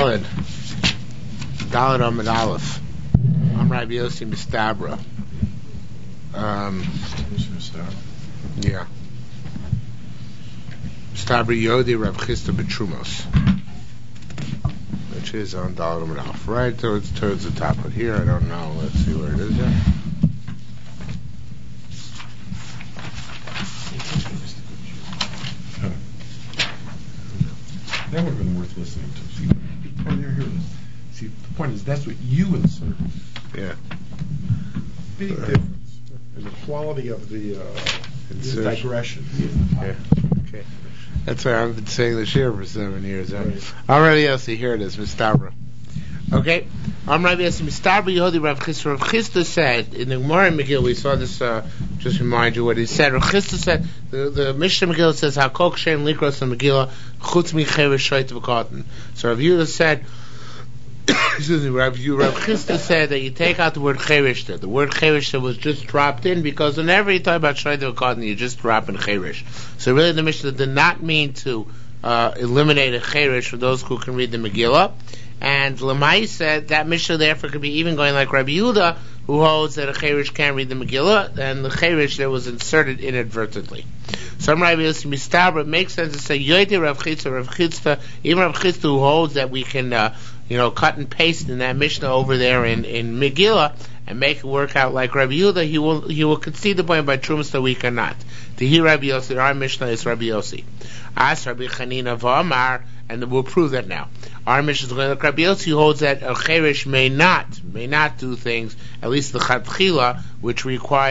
Daled Amid Aleph. I'm Rabbi Yossi Mistabra. Yeah. Mistabra Yodi Rav Chisda B'Trumos, which is on Daled Amid Aleph, right towards the top. But here, I don't know. Let's see where it is here. That would have been worth listening to. See, the point is, that's what you insert. Yeah. Big difference in the quality of the digression. Yeah. Okay. That's why I've been saying the shir for 7 years. Right. I'm Rabbi Yossi. Here it is, Mistabra. Okay. I'm Rabbi Yossi Mistabra Yehudi Rav Chisda. Rav Chisda said in the Gemara in Megillah, we saw this. Just remind you what he said. Rav Chisda said the Mishnah Megillah says Hakol Kshein Likros in Megillah Chutz Micheres Shoyt V'Katan. So Rav Yehuda said. Excuse me, Rav Chisda said that you take out the word cherish there. The word cherish there was just dropped in because whenever you talk about Shoyt V'Katan, you just drop in cherish. So really the Mishnah did not mean to eliminate a cherish for those who can read the Megillah. And Lamai said that Mishnah therefore could be even going like Rabbi Yehuda, who holds that a cherish can't read the Megillah, and the cherish that was inserted inadvertently. Some Rabbi Yossi Mistabra, it makes sense to say Yoyti Rav Chisda, even Rav Chisda who holds that we can cut and paste in that Mishnah over there in Megillah and make it work out like Rabbi Yehuda, he will concede the point by Trumas that we cannot. To hear Rabbi Yossi, our Mishnah is Rabbi Yossi. As Rabbi Chanina v'Amar, and we'll prove that now. Our Mishnah is going like Rabbi Yossi, who holds that a cherish may not do things, at least the chatchila, which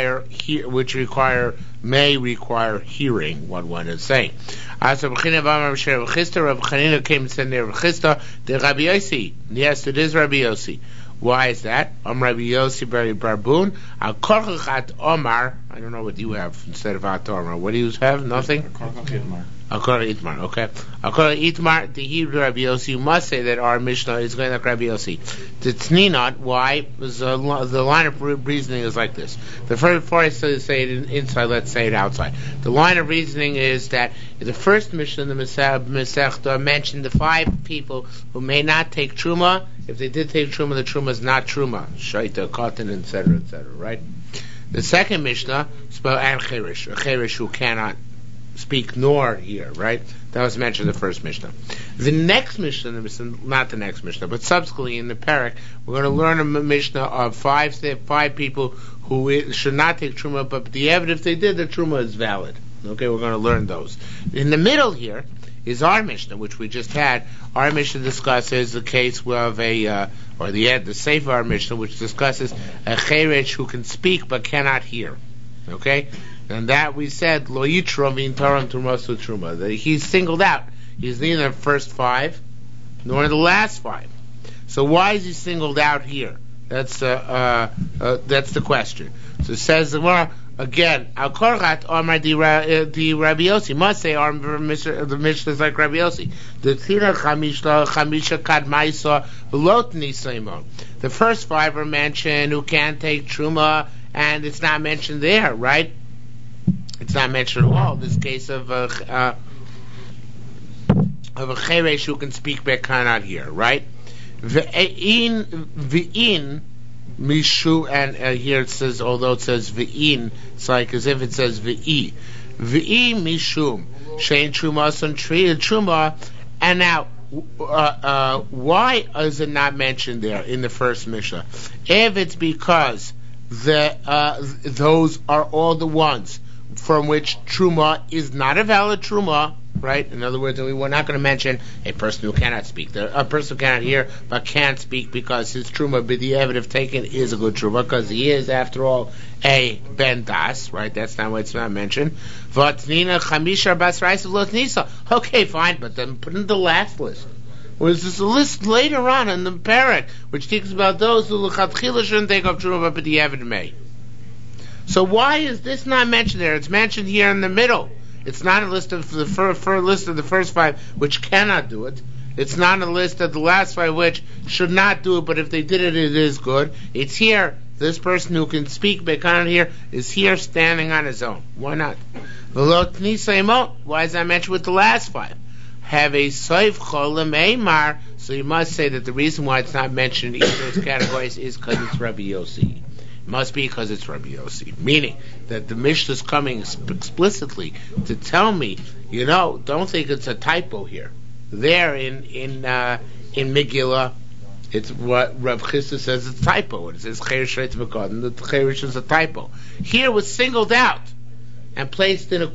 may require hearing what one is saying. As Rabbi Chanina v'Amar Rabbi Chisda, Rabbi Chanina came and said near Rabbi Chisda, the Rabbi Yossi. Yes, it is Rabbi Yossi. Why is that? Rabbi Yossi Barbun. Al Korchach at Omar. I don't know what you have instead of at Omar. What do you have? Nothing? Al Korchach Itmar. Okay. Al Korchach Itmar. The Hebrew Rabbi Yossi. You must say that our Mishnah is going like Rabbi Yossi. The Tninot. Why? Because the line of reasoning is like this. Before I say it inside, let's say it outside. The line of reasoning is that the first Mishnah in the Masechta mentioned the 5 people who may not take Truma. If they did take Truma, the Truma is not Truma. Shaita, Cotton, etc., right? The second Mishnah spoke and Cherish, a Cherish who cannot speak nor hear, right? That was mentioned in the first Mishnah. The next Mishnah, not the next Mishnah, but subsequently in the Parak, we're going to learn a Mishnah of 5 people who should not take Truma, but the evidence if they did, the Truma is valid. Okay, we're going to learn those. In the middle here is our Mishnah, which we just had. Our Mishnah discusses the case of the Sefer our Mishnah, which discusses a Cheresh who can speak but cannot hear. Okay? And that we said, Lo Yitro V'in Taram Trumasu Truma. That he's singled out. He's neither the first 5 nor the last 5. So why is he singled out here? That's the question. So it says the Gemara, again, Al Korchat Omar di Rabbi Yossi must say the Mishnah is like Rabbi Yossi. The Tina Chamisha Kad Maisa Velotni Seimon. The first 5 are mentioned who can't take Truma, and it's not mentioned there, right? It's not mentioned at all. This case of a Cheresh who can speak but cannot hear, right? V'in Mishu, and here it says, although it says V'in, it's like as if it says V'i. V'i Mishum, Shein Truma Son treated Truma, and now, why is it not mentioned there in the first Mishnah? If it's because those are all the ones from which Truma is not a valid Truma, right? In other words, we're not going to mention a person who cannot speak. A person who cannot hear but can't speak because his Truma, b'di'evid if taken, is a good Truma because he is, after all, a Ben Das, right? That's not why it's not mentioned. Vatnina Chamisha Basrais Lotnisa. Okay, fine, but then put in the last list. Well, there's a list later on in the Parak which speaks about those who l'chatchila shouldn't take off Truma but b'di'evid may. So why is this not mentioned there? It's mentioned here in the middle. It's not a list of the list of the first 5 which cannot do it. It's not a list of the last 5 which should not do it, but if they did it, it is good. It's here. This person who can speak but cannot hear is here standing on his own. Why not? Why is that mentioned with the last 5? have a soif cholam eimar. So you must say that the reason why it's not mentioned in either of those categories is because it's Rabbi Yossi. It must be because it's Rabbi Yossi. Meaning that the Mishnah is coming explicitly to tell me, don't think it's a typo here. There in Megillah, it's what Rav Chisda says it's a typo. It says Cheresh Reitz B'Koden. The Cheresh is a typo. Here it was singled out and placed in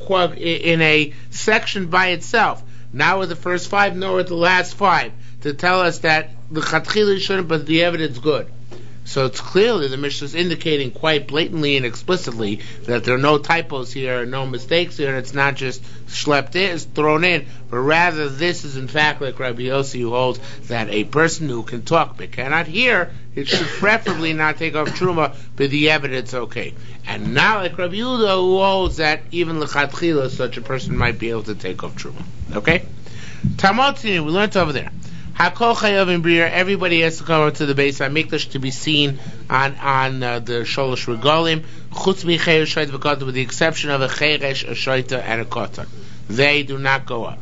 a section by itself. Not with the first 5, nor with the last 5, to tell us that the Chatchila shouldn't, but the evidence good. So it's clearly the Mishnah is indicating quite blatantly and explicitly that there are no typos here, no mistakes here, and it's not just schlepped in, it's thrown in, but rather this is in fact like Rabbi Yossi, who holds that a person who can talk but cannot hear, it should preferably not take off truma, but the evidence okay. And not like Rabbi Yehuda, who holds that even l'chatchila such a person might be able to take off truma. Okay? Tamotzini, we learned over there. Hakol chayav in bria. Everybody has to come up to the base hamikdash to be seen on the sholosh regalim. Chutz mi cheresh shoyta v'kota, with the exception of a cheresh, a shoyta, and a kota. They do not go up.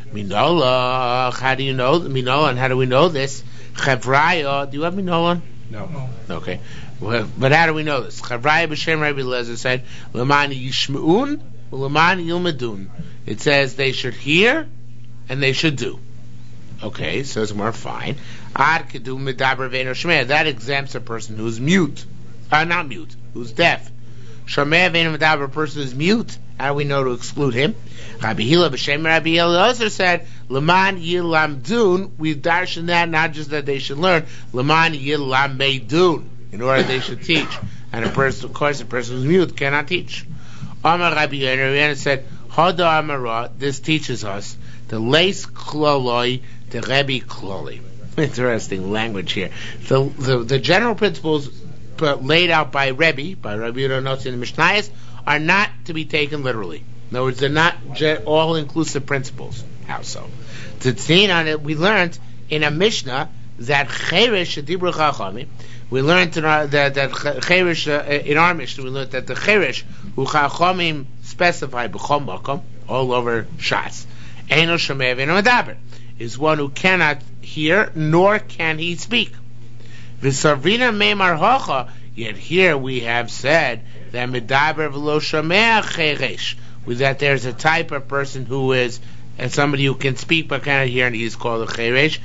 Minola. How do you know minola? And how do we know this? Chavraya. Do you have minola? No. Okay. Well, but how do we know this? Chavraya b'shem Rabbi Eliezer said, "L'man yishmeun, l'man yilmedun." It says they should hear and they should do. Okay, so it's more fine. Ad kedu medaber ve'eno shmeh. That exempts a person who's mute. Not mute, who's deaf. Shomeh ve'eno medaber, a person who's mute. How do we know to exclude him? Rabbi Hila b'shem Rabbi Eliezer said, L'man yilamdun. We darshan that, not just that they should learn. L'man yilamedun, in order they should teach. And a person, of course, a person who's mute cannot teach. Amar Rabbi Yehuda said, Hada Amara. This teaches us the leis kloloi, the Rebbe kloli. Interesting language here. The general principles laid out by Rebbe, by Rabbi Yehuda Notzi in the Mishnayos, are not to be taken literally. In other words, they're not all-inclusive principles. How so? To see on it, we learned in a Mishnah that cheresh dibur chachamim. We learned that cheresh in our Mishnah. We learned that the cheresh who chachamim specify b'chol makom, all over Shas, eino shomeh ve'eino medaber, is one who cannot hear nor can he speak. V'sarvina meimar hocha. Yet here we have said that medaber v'lo shomeh cheresh, that there's a type of person who is somebody who can speak but cannot hear, and he is called a cheresh.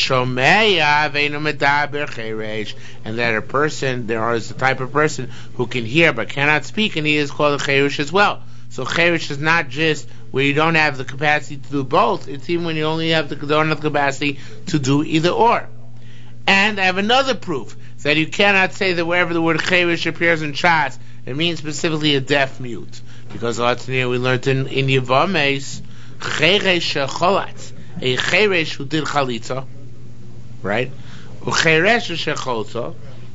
V'shomeya ve'eino medaber cheresh, and that a person, there is a type of person who can hear but cannot speak, and he is called a cheresh as well. So cheresh is not just where you don't have the capacity to do both. It's even when you only don't have the capacity to do either or. And I have another proof that you cannot say that wherever the word cheresh appears in Shas, it means specifically a deaf mute. Because last year we learned in Yevames, cheresh cholatz, a cheresh who did chalitza, right? Ucheresh shecholza,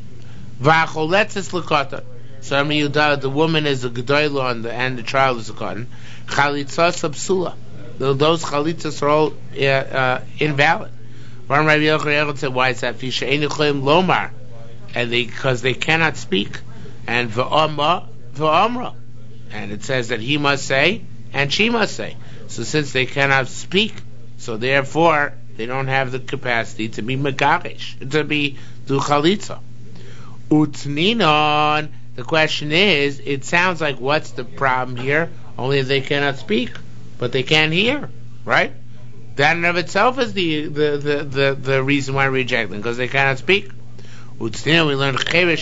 v'acholetzes l'kota. So the woman is a gedolah and the child is a cotton. Chalitza sabsula. Those chalitzas are all invalid. Rabbi Yochanan said, why is that? Lomar, and because they cannot speak. And v'amra, and it says that he must say and she must say. So since they cannot speak, so therefore they don't have the capacity to be megarish, to be do chalitza. Utninon. The question is, it sounds like what's the problem here? Only they cannot speak, but they can't hear, right? That in of itself is the reason why we reject them, because they cannot speak. We learned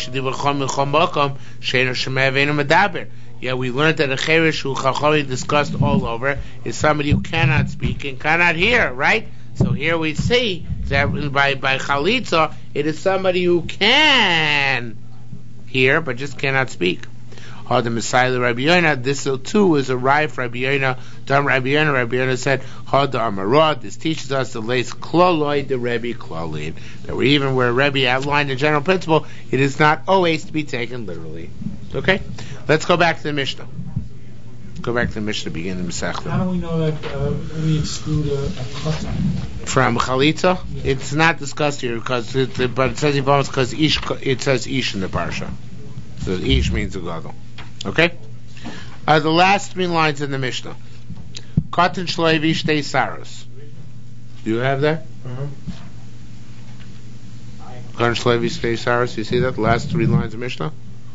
yeah, we learned that a cheresh who Chachami discussed all over is somebody who cannot speak and cannot hear, right? So here we see that by chalitza, it is somebody who can hear but just cannot speak. This too is a rife Rabbi Yoina. Rabbi Yoina said, this teaches us the lace kloloi, the Rebbe klolin. That even where Rebbe outlined the general principle, it is not always to be taken literally. Okay? Let's go back to the Mishnah. Go back to the Mishnah, begin the Masechta. How do we know that we exclude a katan? From chalitza? Yeah. It's not discussed here, but it says because it says ish in the parsha. So ish means a gadol. Okay? The last 3 lines in the Mishnah. Katan shloivi shtei saros. Do you have that? Garnish Levi Space Cyrus, you see that? The last 3 lines of Mishnah?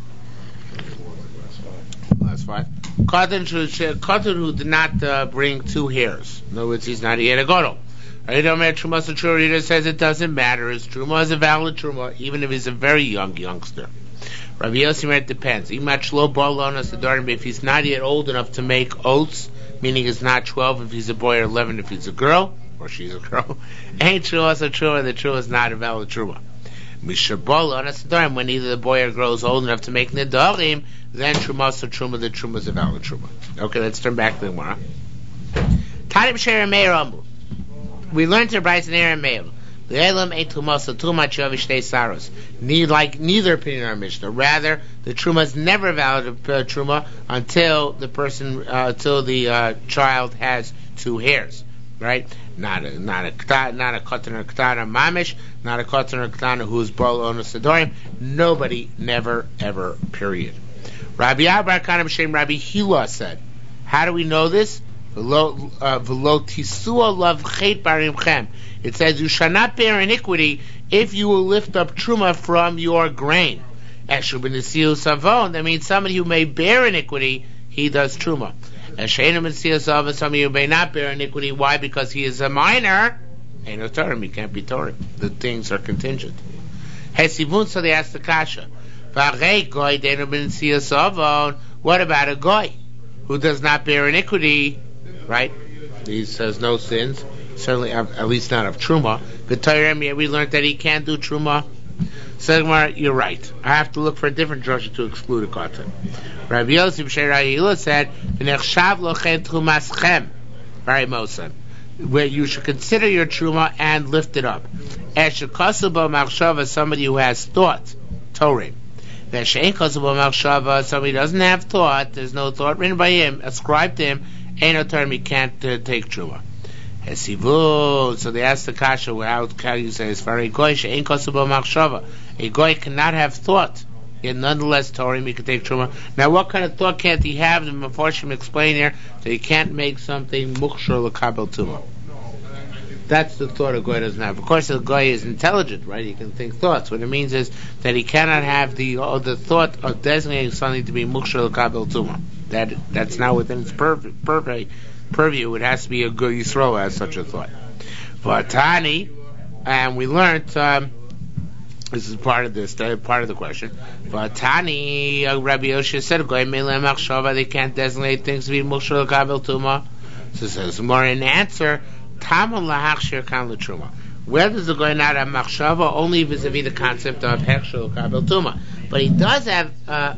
Last 5. Katan who did not bring 2 hairs. In other words, he's not yet a gadol. Rita says it doesn't matter. His truma is a valid truma, even if he's a very youngster. Rabbi Yossi, it depends. If he's not yet old enough to make oaths, meaning he's not 12 if he's a boy or 11 if he's a girl, or she's a girl, ain't truma so truma, the truma is not a valid truma. When either the boy or girl is old enough to make nedarim, then truma so truma, the truma is a valid truma. Okay, let's turn back to the Gemara. Tanim Sher Meir Amru. We learned to Bryce and Aaron Meir. Like neither opinion in our Mishnah. Rather, the truma is never valid truma until the child has 2 hairs, right? Not a katan or ketana mamish, not a katan or ketana who is bol onus adorim. Nobody, never, ever. Period. Rabbi Abba Kanam Shem Rabbi Hila said. How do we know this? It says you shall not bear iniquity if you will lift up truma from your grain. That means somebody who may bear iniquity, he does truma. Somebody who may not bear iniquity, why? Because he is a minor. Ain't no Torah, he can't be Torah. The things are contingent. So they asked the kasha. What about a goy who does not bear iniquity? Right? He says no sins. Certainly, at least not of truma. But Torah, we learned that he can't do truma. So you're right. I have to look for a different drasha to exclude a katan. Rabbi Yosef Shirayila said, "V'nechshav lochen trumaschem." Very mosan. Where you should consider your truma and lift it up. Eshekasuba machshava, somebody who has thought. Torah. Veshein kasuba machshava, somebody who doesn't have thought. There's no thought written by him, ascribed to him. Ain't no term, he can't take truma. So they asked the kasha, how can you say it's very goy? She'ein kasuba machshava. A goy cannot have thought. Yet nonetheless, Torah, he can take truma. Now, what kind of thought can't he have? The Mefarshim explain here that he can't make something mukshur l'kabel tuma. That's the thought a goy doesn't have. Of course, a goy is intelligent, right? He can think thoughts. What it means is that he cannot have the thought of designating something to be mukshur l'kabel tuma. That's not within its purview. It has to be a good Yisro as such a thought. Vatani, and we learned this is part of the question. Vatani, Rabbi Yoshua said, they can't designate things to be mukshur l'kabel tuma. So it says more in answer. Tamal lahachshir kan l'truma. Where does the guy not have machshava? Only vis-a-vis the concept of hechshir l'kabel tuma. But he does have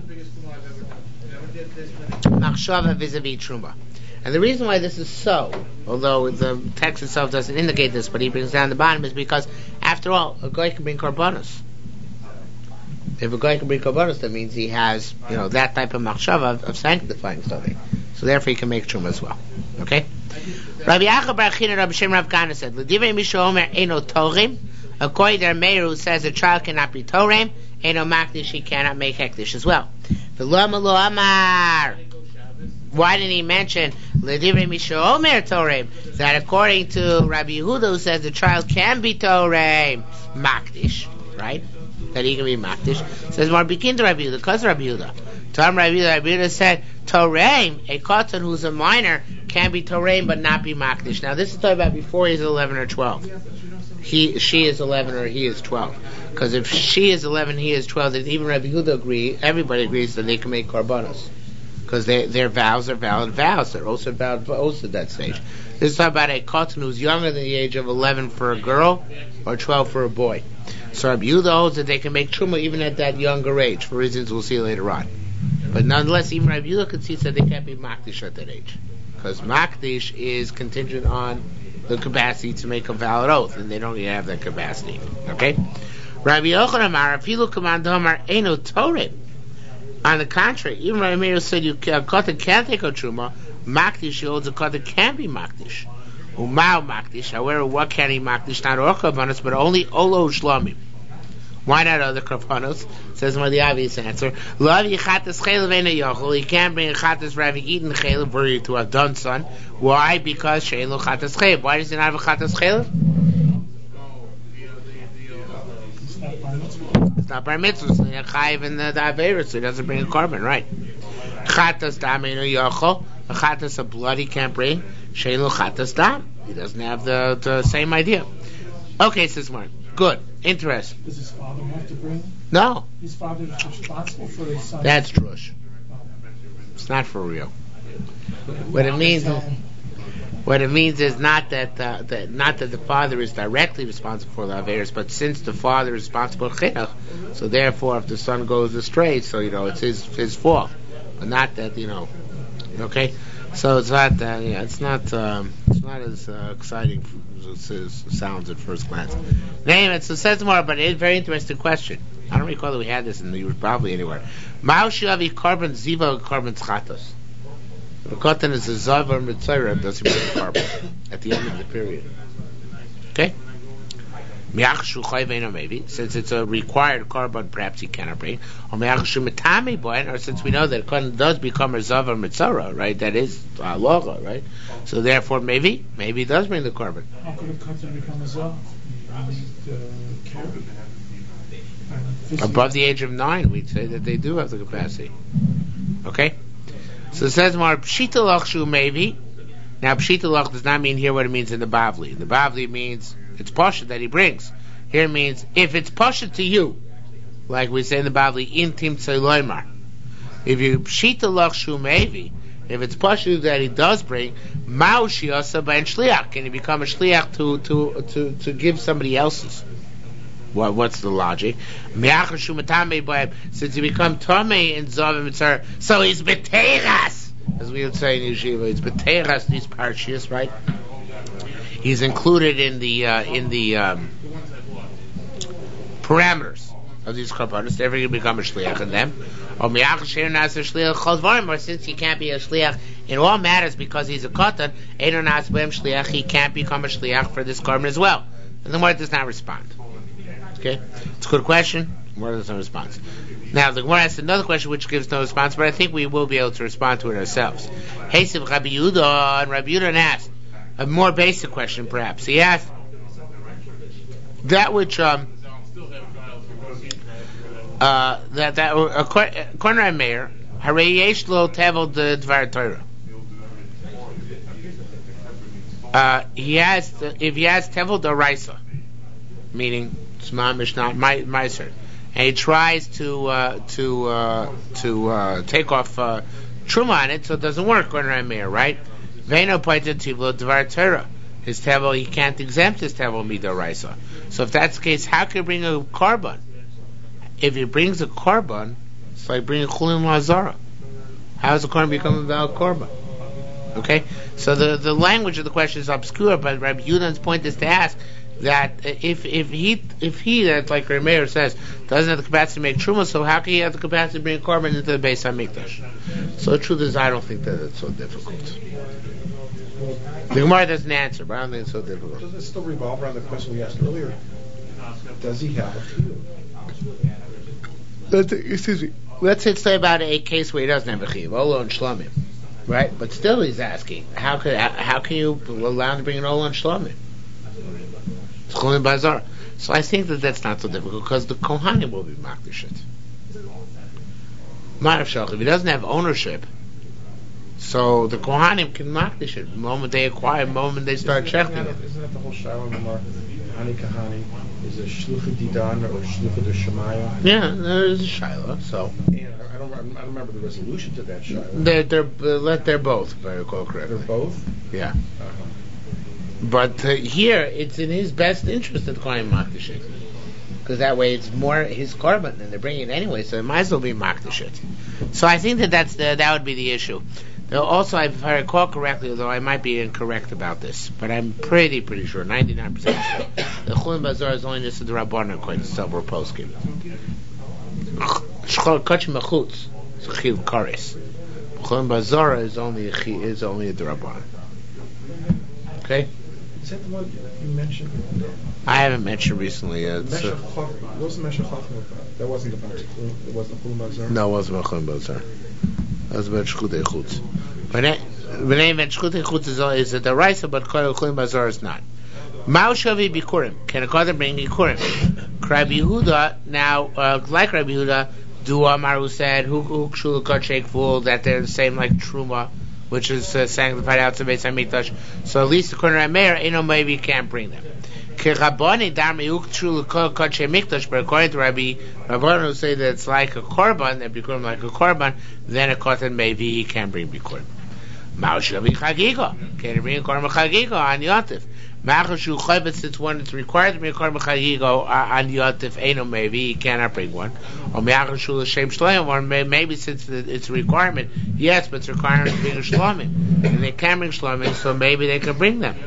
machshava vis-a-vis truma. And the reason why this is so, although the text itself doesn't indicate this, but he brings down the bottom, is because, after all, a guy can bring korbanos. If a guy can bring korbanos, that means he has, that type of machshava of sanctifying something. So therefore, he can make truma as well. Okay? Rabbi Yaakov Bar China, Rabbi Shem Rav Kana said, "L'divrei Misha Omer Eino Torim." According to Meir, who says a child cannot be Torem, Eino Makdish, he cannot make Hekdish as well. V'lo Lo Amar. Why didn't he mention L'divrei Misha Omer Torem? That according to Rabbi Yehuda, who says the child can be Torem, Makdish, right? That he can be Makdish. Says more begin to Rabbi Yehuda, because Rabbi Yehuda. Rabbi Yehuda said, Torem, a katan who's a minor, can be Torem but not be Makdish. Now this is talking about before he's 11 or 12. She is 11 or he is 12. Because if she is 11, he is 12, then even Rabbi Yehuda everybody agrees that they can make korbanos. Because their vows are valid vows. They're also valid oaths at that stage. This is talking about a katan who's younger than the age of 11 for a girl or 12 for a boy. So Rabbi Yehuda holds that they can make truma even at that younger age, for reasons we'll see later on. But nonetheless, even Rabbi Yehuda concedes that they can't be makdish at that age, because makdish is contingent on the capacity to make a valid oath, and they don't even have that capacity. Okay, Rabbi Yochanan Amar, Afilu Kamando Amar Eino Torem. On the contrary, even Rabbi Meir said a katan can't take a truma. Makdish holds a katan can be makdish. Umau makdish. However, what can he makdish? Not all korbanos, but only olo shlamim. Why not other korbanos? Says one of the obvious answer. Love yichatas chaylev ena yochel. He can't bring a chatas ravi eaten chaylev were you to have done son. Why? Because shaylo chatas chaylev. Why does he not have a chatas chaylev? It's not bar mitzvah. It's not chayiv in the aveira, so he doesn't bring a korban, right? Chatas dam ena yochel. A chatas of blood he can't bring. Shaylo chatas dam. He doesn't have the same idea. Okay, says Mark. Good. Interesting. Does his father have to bring? No. His father is responsible for his son. That's drush. It's not for real. What it means is not that the father is directly responsible for the averos, but since the father is responsible for chinuch, so therefore if the son goes astray, so it's his fault, but not that Okay. So it's not it's not as exciting as it sounds at first glance. Name it. So it says more, but it's a very interesting question. I don't recall that we had this in the probably anywhere. Ma'ushavi korban ziva korban chatos. The cotton is a zavar mitzayra does he bring the korban at the end of the period. Okay. Maybe since it's a required korban, perhaps he cannot bring. Or since we know that korban does become a zavar mitzara, right? That is loga, right? So therefore, maybe he does bring the korban. How could a korban become a zavar? Above the age of 9, we'd say that they do have the capacity. Okay. So it says more pshitalach shu maybe. Now pshitalach does not mean here what it means in the Bavli. The Bavli means it's pasha that he brings. Here it means if it's pasha to you, like we say in the Bavli, intim tzeloimar. If you pshitalach shu maybe, if it's pasha that he does bring, ma'u shiasa b'en shliach. Can he become a shliach to give somebody else's? What's the logic? Since he become tamei in zav mitzar, so he's beteras, as we would say in yeshiva. He's beteras these parshias, right? He's included in the parameters of these korbanos. Therefore, he become a shliach in them. Or since he can't be a shliach in all matters because he's a katan, he can't become a shliach for this korban as well. And the Gemara does not respond. Okay, it's a good question. The Gemara does not respond. Now the Gemara asks another question which gives no response, but I think we will be able to respond to it ourselves. Hesiv Rabbi Yehuda, and Rabbi Yehuda asked a more basic question, perhaps. He asked that which according to Meir, Harei yesh lo tevel de dvar Torah. If he has tevel d'oraisa, meaning it's mamish not meiser, and he tries to take off truma on it, so it doesn't work according to Meir, right? Veino pointed to dvar Torah. His tevel, he can't exempt his tevel midoraisa. So if that's the case, how can he bring a korban? If he brings a korban, it's like bringing chulin lazara. How does the korban become a valid korban? Okay, so the language of the question is obscure, but Rabbi Yehuda's point is to ask that if he that's like Rameir says doesn't have the capacity to make truma, so how can he have the capacity to bring a korban into the Beis Hamikdash? So the truth is, I don't think that it's so difficult. The Gemara doesn't answer, but I don't think it's so difficult. Does it still revolve around the question we asked earlier? Does he have a chiyuv? Excuse me. Let's say about a case where he doesn't have a chiyuv, Olo and Shlomim, right? But still, he's asking, how can you allow him to bring an Olo and Shlomim? It's Chulin Bazar. So I think that's not so difficult because the Kohanim will be makdish it. If he doesn't have ownership, so the Kohanim can makdish it. The moment they acquire, the moment they start checking it. Isn't that the whole Shiloh Gemara? Hani Kahani is a Shlucha Didan or Shlucha de Shemaya? Yeah, there is a Shiloh. So and I don't remember the resolution to that Shiloh. They're both, if I recall correctly. They're both? Yeah. But here, it's in his best interest that the Kohanim makdish it. Because that way it's more his korban, and they're bringing it anyway, so it might as well be makdish it. So I think that would be the issue. Also, if I recall correctly, although I might be incorrect about this, but I'm pretty sure, 99% sure, the Chulin Bazar is only just the Rabbanan according to several poskim. Kach Mechutz is a Chiyuv Kares. Chulin Bazar is only a Rabbanan. Okay? Is that the one you mentioned? I haven't mentioned recently yet. What was the Meshach Chachma about? That wasn't about it wasn't Chulun Bazar? No, it wasn't about Chulun Bazar. That was about Shchutei Chutz. When meant Shchutei Chutz is a deraisa, but Chulun Bazar is not. Mao Shavi Bikurim. Can a Kohen bring Bikurim? Rabbi Yehuda, now, like Rabbi Yehuda, Dua Maru said, Hukshul Kachek Fool, that they're the same like Truma, which is sanctified out to Beis HaMikdash. So at least according to Rameir, maybe you can't bring them. But according to Rabbi Rabbanan who say that it's like a korban, that Bikurim like a korban, then a Kohen maybe he can bring Bikurim. Mao Shavi Chagiga. Can he bring a korban Chagiga on Yotif? Since one it's required to bring a korban chagigo on yotif, maybe he cannot bring one. Or maybe since it's a requirement, yes, but it's required to bring a shlomim, and they can bring shlomim, so maybe they can bring them.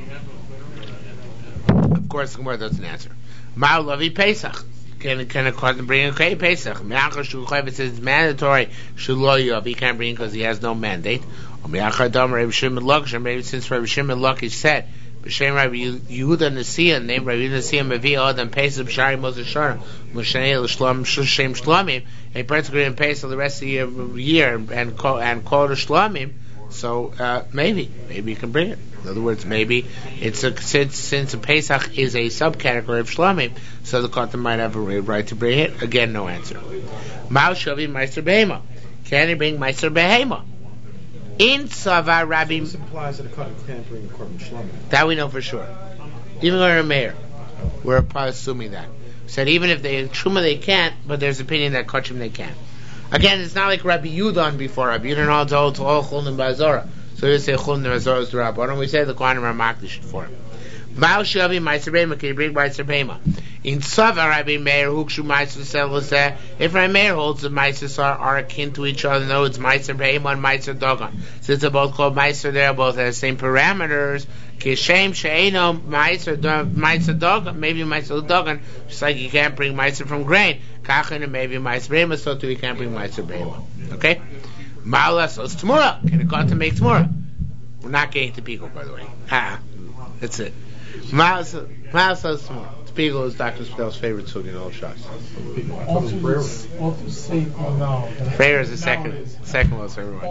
Of course, the Gemara doesn't answer. Ma'alavi Pesach. Can a Kohen bring a Pesach? It says it's mandatory. He can't bring because he has no mandate. Maybe since Rabbi Shimon Lakish said. B'shem Rabbi Yehuda Nesiya, named Rabbi Yehuda Nesiya, Mevi Adam Pesach B'shari Moshe Shara, Moshe L'Shlom Shem Shlomim, a particularly in Pesach the rest of the year and call the Shlomim. So maybe you can bring it. In other words, maybe it's since a Pesach is a subcategory of Shlomim, so the Kohen might have a right to bring it. Again, no answer. Mao Shavi Meiser Behema. Can he bring Meiser Behema? In Savar Rabbi, this implies that a Kohen can't bring a korban shlomim. That we know for sure. Even going to Meir, we're probably assuming that. Said even if they Truma they can't, but there's opinion that Kachim they can. Again, it's not like Rabbi Yudan before. Rabbi Yudan all told all Chulun Bazara. So they say Chulun Bazara is the Rabbi. Why don't we say the Kohanim are makdish for him? Ma'al Shavi Meiser Behema. Can you bring Meiser Behema? In Savar Rabbi Meir Hukshu Meiser Seloseh. If Rabbi Meir holds the Meisers are akin to each other, no, it's Meiser Behema and Meiser Dogon. Since they're both called Meiser, they both have the same parameters. Kishem She'eno Meiser Dogon. Maybe Meiser Dogon, just like you can't bring Meiser from grain. Kachin and maybe Meiser Behema, so too you can't bring Meiser Behema. Okay? Ma'ala says T'mura. Can a Kohen make T'mura? We're not getting to Pico, by the way. That's it. Ma'ala says T'mura. Spiegel is Dr. Spell's favorite sugya in all shots. Freire is the second most everyone.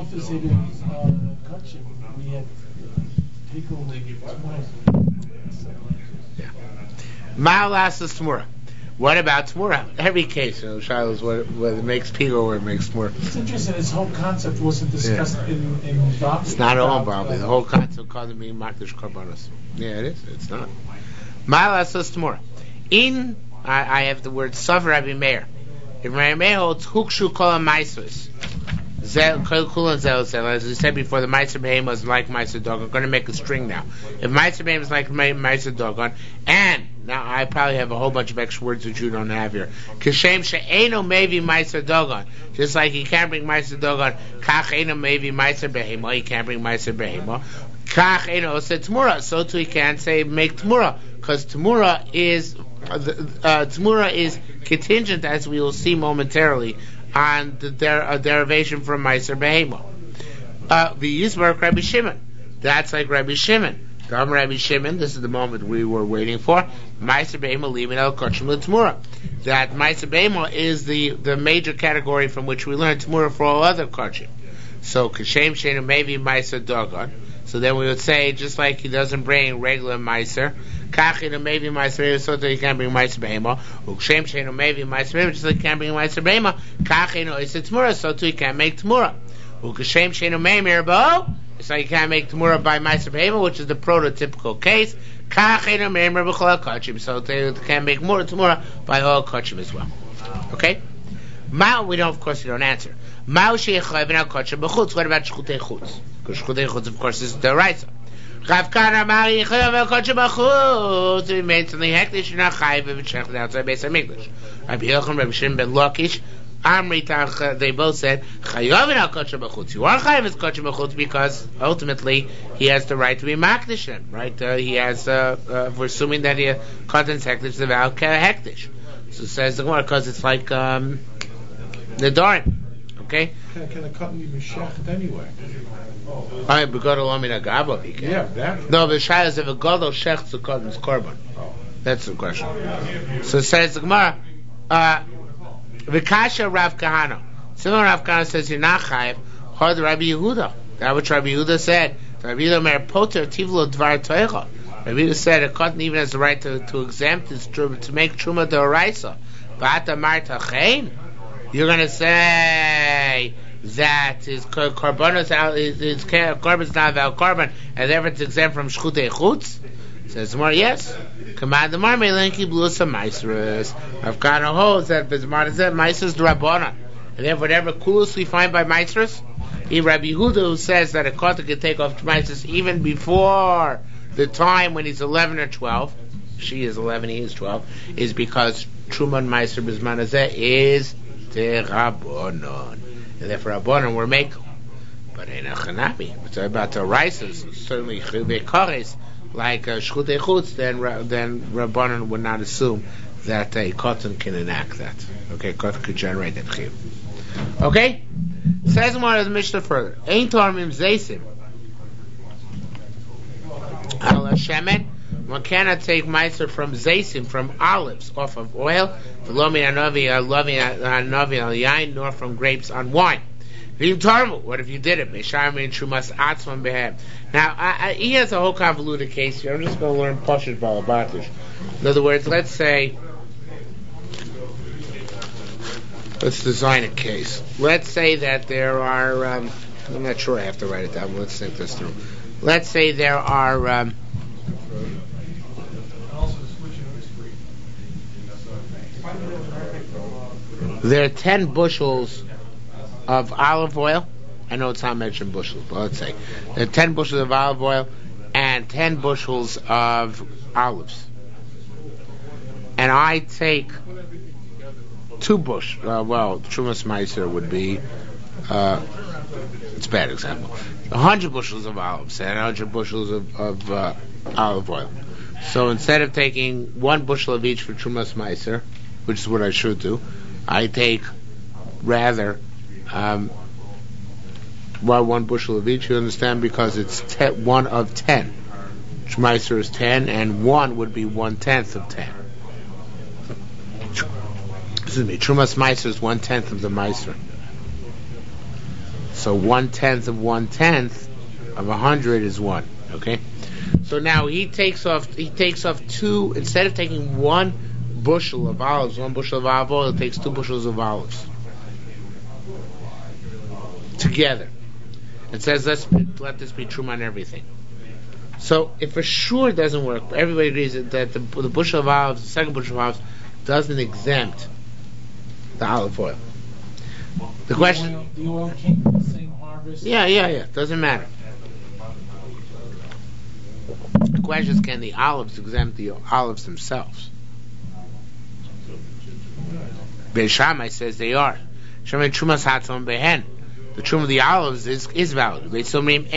Yeah. Ma'alas is T'mura. What about T'mura? Every case, Shiloh is whether it makes Pigo or it makes T'mura. It's interesting, this whole concept wasn't discussed in Bavli. It's not all Bavli. The whole concept called being Makdish Korbanos. Yeah, it is. It's not. Ma'alas is T'mura. I have the word Sav Rabbi Meir. If Rabbi Meir holds Hukshu Kol HaMaisos, as we said before, the Meiser Behema is like Meiser Dogon. I'm going to make a string now. If Meiser Behema is like Meiser Dogon, and now I probably have a whole bunch of extra words that you don't have here. Kishem she'eno maybe Meiser Dogon, just like you can't bring Meiser Dogon. Kach eno maybe Meiser Behema, you can't bring Meiser Behema. Kach eno said T'mura, so too you can't say make T'mura, because T'mura is contingent, as we will see momentarily, on a derivation from Meiser Behema. The Yisbarach Rabbi Shimon. That's like Rabbi Shimon. Rabbi Shimon, this is the moment we were waiting for. Meiser Behema Limin El Kachim L'Tmura. That Meiser Behema is the major category from which we learn Tmura for all other Kachim. So Kashem Shenu maybe Meiser Dogon. So then we would say, just like he doesn't bring regular Meiser, Kachinu maybe Meiser, so that he can't bring Meiser Behema. Ukshem Shenu maybe Meiser Behema, just like he can't bring Meiser Behema. Kachinu is a T'mura, so too he can't make T'mura. Ukashem Shenu Meimir Bo, so you can't make T'mura by Meiser Behema, which is the prototypical case. Kachinu Meimir B'chol Kachim, so they can't make more T'mura by all Kachim as well. Okay? Mao, we don't answer. Mao Sheichayv Al Kachim B'chutz. What about Shchutei Chutz? Because Shchutei Chutz, of course, is the Raisa. Rav Kana Mari Chayv Al Kachim B'chutz. It remains in the hektish. You're not Chayv if it's Shechted outside Beis HaMikdash. Rabbi Yochanan, Rabbi Shimon ben Lakish, Amritach, they both said Chayv Al Kachim B'chutz. You are Chayv as Kachim B'chutz because ultimately he has the right to be Makdishim, right? He has. We're assuming that he Katan's hektish the Val hektish. So says the Gemara because it's like Nedarim. Okay? Can a cotton be shecht anyway? Alright, but go to Lamina Gaba. Yeah, that. No, but Shai is if a gadol shechts the cotton's korban. Oh. That's the question. So it says the Gemara, Vikasha Rav Kahana. Similar Rav Kahana says you're not chayiv. Hard Rabbi Yehuda. That which Rabbi Yehuda said. Rabbi Yehuda mer poter tivlo dvar toicha. Rabbi Yehuda said a cotton even has the right to exempt its to make truma deoraisa. V'ata marta chein. You're going to say that his korban's not val korban, and therefore it's exempt from shchutei chutz. Says more, yes. Command the marmelinki blusa maisrus. I've got a hold that Bismarck said maisrus drabonan, and therefore whatever coolest we find by maisrus. Rabbi Yehuda who says that a kohen can take off maisrus even before the time when he's 11 or 12. She is 11, he is 12, is because Truman Meiser Bismanazeh is Terabonon. And therefore Rabbonon were makel. But in a Chanabi, it's about the rices, certainly Chivekores, like Shchutei Chutz, then Rabbonon would not assume that a cotton can enact that. Okay, cotton could generate that chiv. Okay? Says more of the Mishnah further. Ein Tormim Zeisim. Al Shemen. One cannot take meiser from zeisim, from olives, off of oil, nor from grapes on wine. What if you did it? Now, he has a whole convoluted case here. I'm just going to learn Pashut Balabatish. In other words, let's design a case. Let's say that there are, I'm not sure I have to write it down, but let's think this through. Let's say there are, there are 10 bushels of olive oil. I know it's not mentioned bushels, but let's say there are 10 bushels of olive oil and 10 bushels of olives. And I take 2 bushels. Trumas Meiser would be, it's a bad example, 100 bushels of olives and 100 bushels of olive oil. So instead of taking 1 bushel of each for Trumas Meiser, which is what I should do, I take rather 1 bushel of each. You understand? Because it's 1 of 10. Meiser is 10, and 1 would be 1/10 of 10. Excuse me. Trumas Meiser is 1/10 of the Meiser. So 1/10 of 1/10 of 100 is 1. Okay. So now he takes off 2, instead of taking 1 bushel of olives, 1 bushel of olive oil, it takes 2 bushels of olives together. It says let this be true on everything. So if for sure it doesn't work, everybody agrees that the bushel of olives, the second bushel of olives, doesn't exempt the olive oil. The question, the oil came from the same harvest. Yeah. Doesn't matter. The question is, can the olives exempt the olives themselves? Beis Shammai says they are. The truma of the olives is valid. So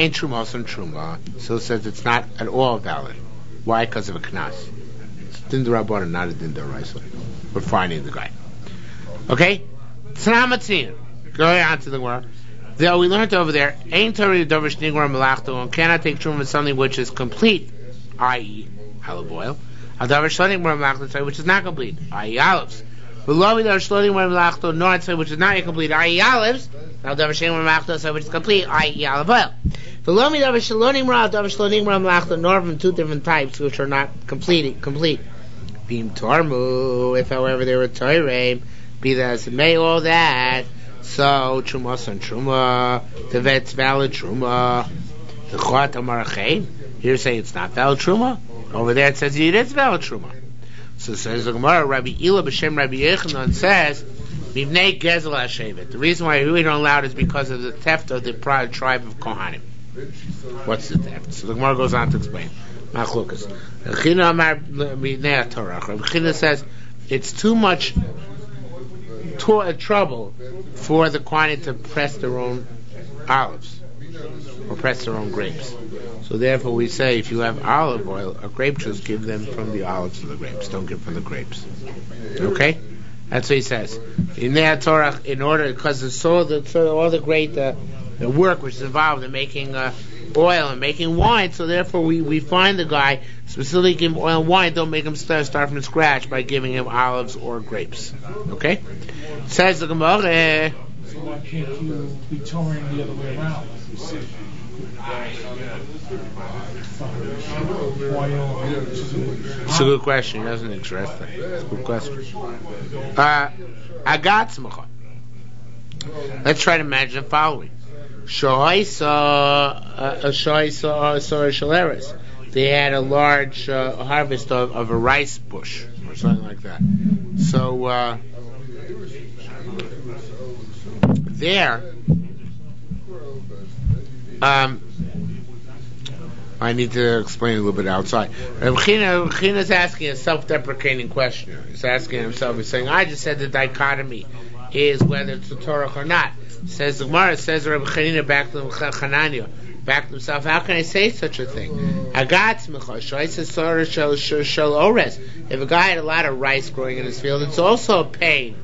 it says it's not at all valid. Why? Because of a knas. It's din d'Rabbanan, not a din d'Oraisa. We're finding the guy. Okay? Going on to the Gemara. Though we learned over there, one cannot take truma of something which is complete, i.e. olive oil. Which is not complete, i.e. olives. Nor which is not yet complete, i.e. olives. Which is complete, i.e. olive oil. Nor from 2 different types which are not complete. If however they were toirem, be that as it may, all that. So trumas and truma, the vet's valid truma. The chot amarachein. Here saying it's not valid truma. Over there it says it is valid truma. So it says the Gemara, Rabbi Ila b'shem Rabbi Yechanan says, Mivnei Gezel HaShevet. The reason why we really don't allow it is because of the theft of the tribe of Kohanim. What's the theft? So the Gemara goes on to explain. Machlukas. Rabbi says it's too much trouble for the Kohanim to press their own olives or press their own grapes. So therefore we say if you have olive oil or grape juice, give them from the olives to the grapes. Don't give from the grapes. Okay? That's what he says. In there, Torah, in order, because it's all the great the work which is involved in making oil and making wine, so therefore we find the guy, specifically give him oil and wine, don't make him start from scratch by giving him olives or grapes. Okay? Says the Gemara. So why can't you be touring the other way around? It's a good question. He doesn't address that. It's a good question. Let's try to imagine the following. They had a large harvest of a rice bush or something like that. So there, I need to explain a little bit outside. Reb China is asking a self-deprecating question. He's asking himself, he's saying, I just said the dichotomy is whether it's a Torah or not. Says the Gemara, says Reb China back to Hanania, back to himself, how can I say such a thing? If a guy had a lot of rice growing in his field, it's also a pain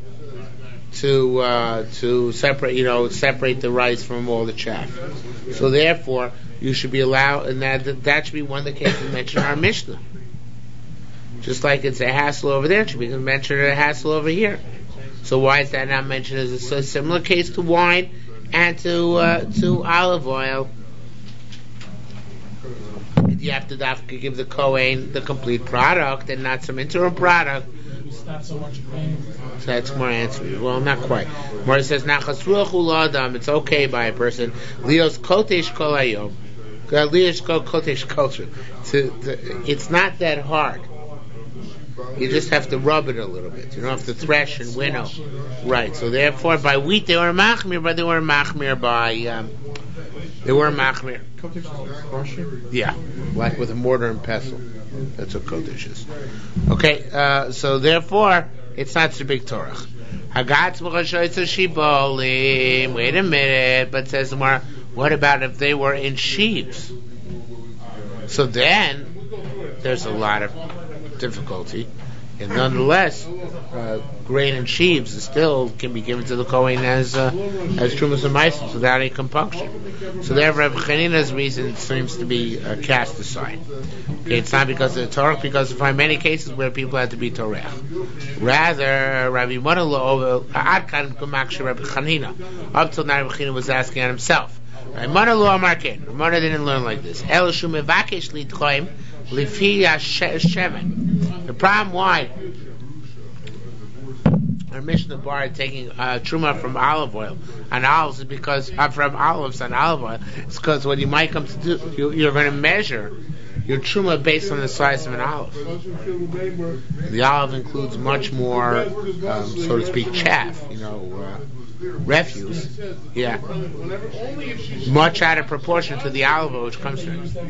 to separate the rice from all the chaff. So therefore, you should be allowed, and that should be one of the cases mentioned in our Mishnah. Just like it's a hassle over there, it should be mentioned a hassle over here. So why is that not mentioned as a similar case to wine and to olive oil? You have to give the Kohen the complete product and not some interim product. It's not so much pain. So that's more answer. Well, not quite. More says Nachas Ruach Uladam. It's okay by a person. Leos Kotesh Kol Hayom. Leos Kotesh Kosher. It's not that hard. You just have to rub it a little bit. You don't have to thresh and winnow. Right. So therefore, by wheat they were machmir, but they were machmir by machmir. Yeah, like with a mortar and pestle. That's what kodesh is. Okay. So therefore, it's not so big Torah. Wait a minute. But says the Gemara, what about if they were in sheaves? So then there's a lot of difficulty, and nonetheless, grain and sheaves still can be given to the Kohen as trumas and meisos without any compunction. So therefore, Reb Chanina's reason seems to be cast aside. Okay, it's not because of the Torah, because we find many cases where people had to be Torah. Rather, Rabbi Monalo Adkan Kumakshi Reb Chanina. Up till now, Reb Chanina was asking on himself. Rabbi Monalo Amarkin. Rabbi didn't learn like this. El Shumevakesh Litchoim. The problem why our Mishnah Bar taking truma from olive oil and olives is because from olives and olive oil. It's because what you might come to do, you're going to measure your truma based on the size of an olive. The olive includes much more, so to speak, chaff. Refuse, much out of proportion to the olive oil which comes from it.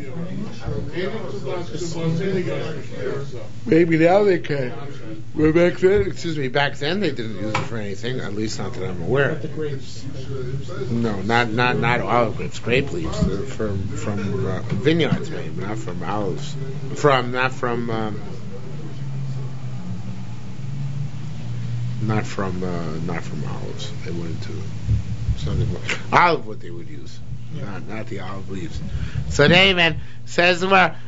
Maybe now they can. But back then they didn't use it for anything. At least not that I'm aware. The grapes. No, not olive grapes. Grape leaves from vineyards, maybe not from olives. Not from olives. They went to something more. Olive wood they would use, not the olive leaves. So David says,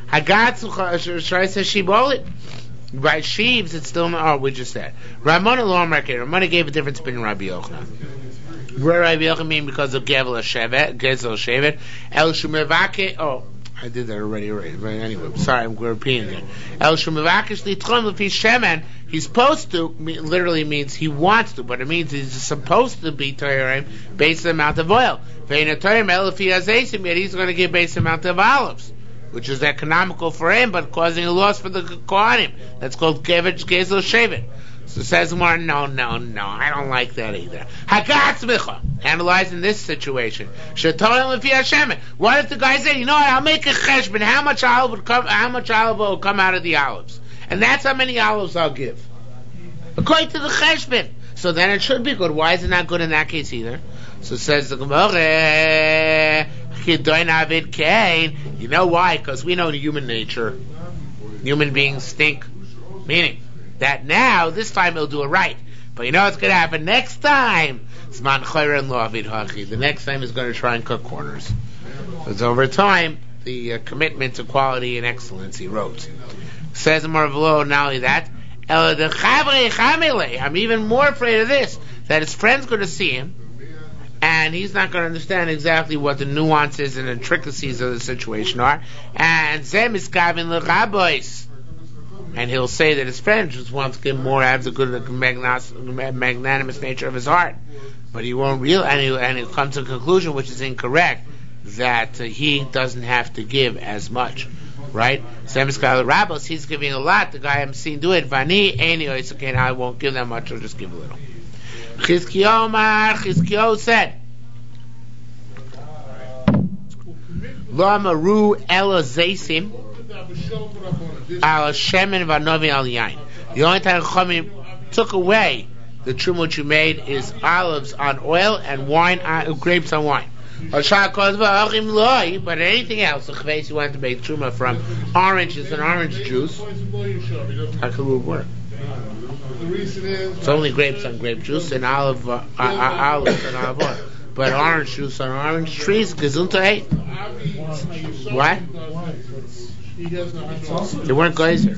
"Shibolit." By sheaves, it's still not. Oh, we just said. Ramona gave a difference between Rabbi Yochanan. Where Rabbi Yochanan mean because of Gezel Shevet, El Shumevake. Oh, I did that already. Right? Anyway, sorry, I'm repeating it. El Shumevakesh Litchom Lefi Shemen. He's supposed to, literally means he wants to, but it means he's supposed to be Torah based on the amount of oil. Yet he's going to give based on the amount of olives, which is economical for him, but causing a loss for the Kohanim. That's called Gezel Shevet. So says Gemara, no, I don't like that either. Analyzing this situation. What if the guy said, you know what, I'll make a cheshbon, how much olive will come out of the olives? And that's how many olives I'll give. According to the cheshbon. So then it should be good. Why is it not good in that case either? So says the Gemara, you know why? Because we know the human nature. Human beings stink. Meaning that now, this time he'll do it right. But you know what's going to happen next time? The next time is going to try and cut corners. Because over time, the commitment to quality and excellence erodes. Says Marvelo, not only that, I'm even more afraid of this, that his friend's going to see him, and he's not going to understand exactly what the nuances and intricacies of the situation are, and he'll say that his friend just wants to give more, has a good magnanimous nature of his heart, but he won't realize, and he'll come to a conclusion which is incorrect, that he doesn't have to give as much. Right? Rabbos, he's giving a lot. The guy I'm seeing do it. Vani, okay, I won't give that much, I'll just give a little. Chizkiyo said, Lo maru ela zaysim al shemen vanovi al yain. The only time Chachamim took away the truma you made is olives on oil and wine, grapes on wine. But anything else, you want to make truma from oranges and orange juice, how could it work? It's only grapes on grape juice and olives on olive oil. But orange juice on orange trees, gesundheit. What? They weren't geyser.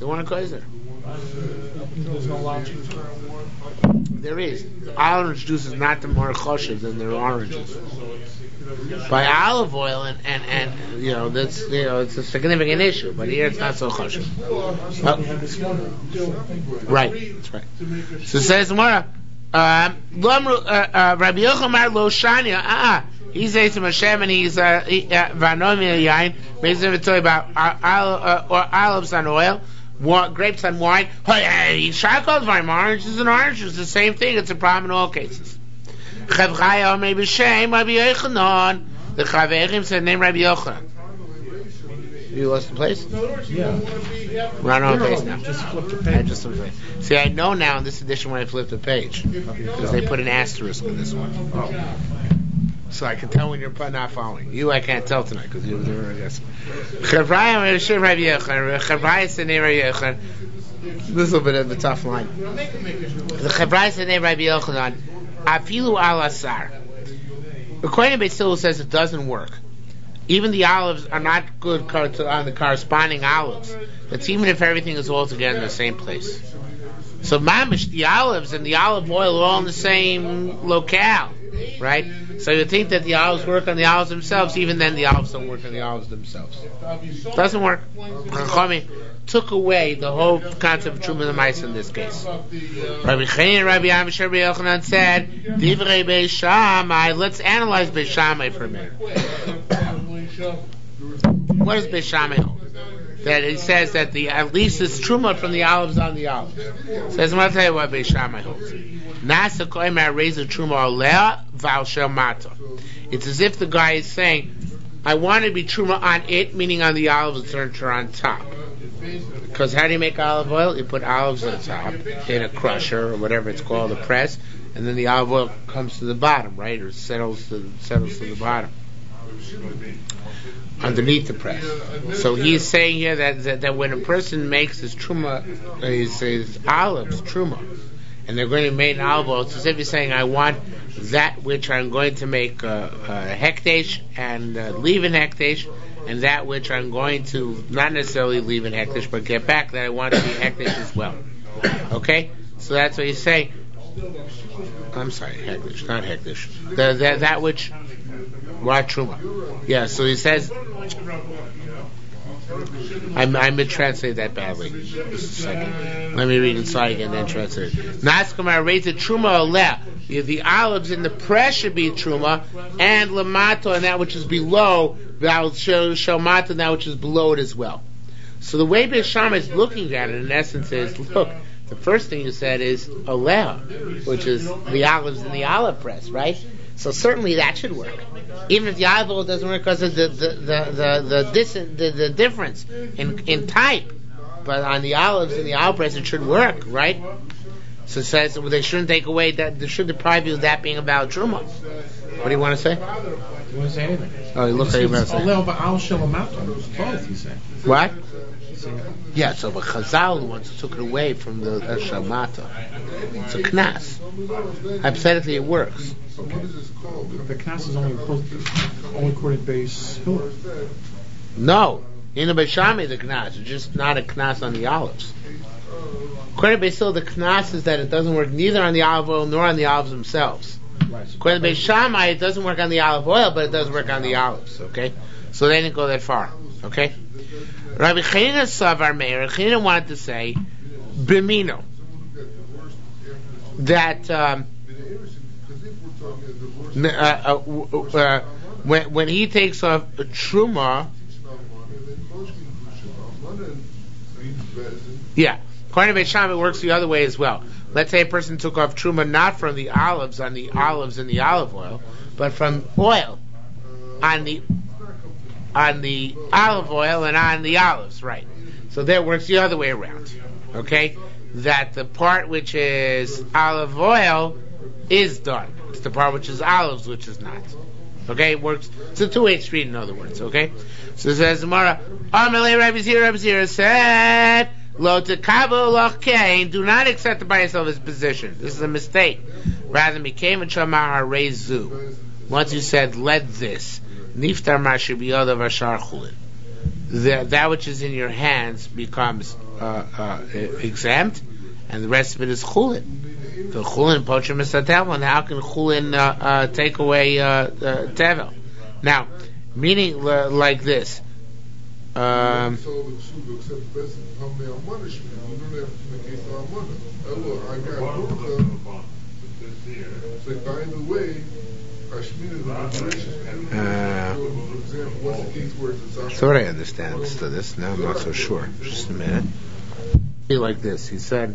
There's no logic. There is. Orange juice is not the more choshev than their oranges. By olive oil and that's it's a significant issue, but here it's not so choshev. Right, that's right. So it says Gemara, Rabbi Yochanan lo shania. He's Eitzim Hashem and he's Vanomi Yain. Makes him tell you about olives on oil. Grapes and wine. Shakos vine, oranges and oranges. The same thing. It's a problem in all cases. Chavraya maybe Shem Rabbi Yochanan. The Chaverim said name Rabbi Yochanan. You lost the place? Yeah. We're on our page now. Just flip the page. See, I know now in this edition when I flip the page because they put an asterisk in this one. Oh. So I can tell when you're not following. You, I can't tell tonight because you're there, I guess. This is a bit of a tough line. The Chavrai Sanei Rabbi Yochanan, Afilu al Asar. According to Beis says it doesn't work. Even the olives are not good on the corresponding olives. That's even if everything is all together in the same place. So mamish, the olives and the olive oil are all in the same locale, right? So you think that the olives work on the olives themselves, even then the olives don't work on the olives themselves. Doesn't work. Chachamim took away the whole concept of Truma L'Maisa in this case. Rabbi Chayin and Rabbi Amishar Rabbi Yochanan said, Divrei Beis Shammai, let's analyze Beis Shammai for a minute. What does Beis Shammai hold? That he says that at least it's truma from the olives on the olives. Says, I'm going to tell you what Beis Shammai holds. Nasa koimer raise a truma olea val shel mata. It's as if the guy is saying, I want to be truma on it, meaning on the olives that are on top. Because how do you make olive oil? You put olives on top in a crusher or whatever it's called, a press, and then the olive oil comes to the bottom, right, or settles to the bottom. Underneath the press. So he's saying here that when a person makes his truma, his olives truma, and they're going to make an olive oil, it's as if he's saying, I want that which I'm going to make hekdesh and leave in hekdesh, and that which I'm going to not necessarily leave in hekdesh, but get back that I want to be hekdesh as well. Okay? So that's what he's saying. I'm sorry, hekdesh, not hekdesh. That which... What truma? Yeah, so he says. I mistranslated that badly. Just a second. Let me read inside again, then translate it. Naskamar raised the truma oleh. The olives in the press should be truma, and lamato, and that which is below, shalmata, and that which is below it as well. So the way Beis Shammai is looking at it, in essence, is look. The first thing you said is oleh, which is the olives in the olive press, right? So certainly that should work, even if the olive oil doesn't work because of the difference in type. But on the olives in the olive press, it should work, right? So it says they shouldn't take away that. They should deprive you of that being about truma. What do you want to say? You want to say anything? Oh, you look like you're about to say. Both, you say. What? Yeah, so but Chazal, the ones who took it away from the Shalmata. It's a knas. Hypothetically, it works. The knas is only quoted base hill. No. In the Beishami, the knas. It's just not a knas on the olives. According to Beisil, the knas is that it doesn't work neither on the olive oil nor on the olives themselves. Right. According to Beishamai, it doesn't work on the olive oil, but it does work on the olives. Okay? So they didn't go that far. Okay? Rabbi Chanina Savar Meir, Chanina wanted to say, Bimino. That when he takes off a truma, yeah, according to Beit Shammai, it works the other way as well. Let's say a person took off truma not from the olives on the olives and the olive oil, but from oil on the olive oil and on the olives, right? So that works the other way around. Okay, that the part which is olive oil is done. It's the part which is olives which is not. Okay, it works. It's a two-way street, in other words. Okay, so it says Gemara, Amalei Rabbi Zira said, Lo tekavu lochein, do not accept it by yourself as position. This is a mistake. Rather, became a chamar harezu. Once you said, let this, niftar mashibiyod v'ashar chulin. That which is in your hands becomes exempt, and the rest of it is chulin. The chulin pocher misatel, and how can chulin take away tevel? Now, meaning like this. Thought I understand this. Now I'm not so sure. Just a minute. Like this, he said.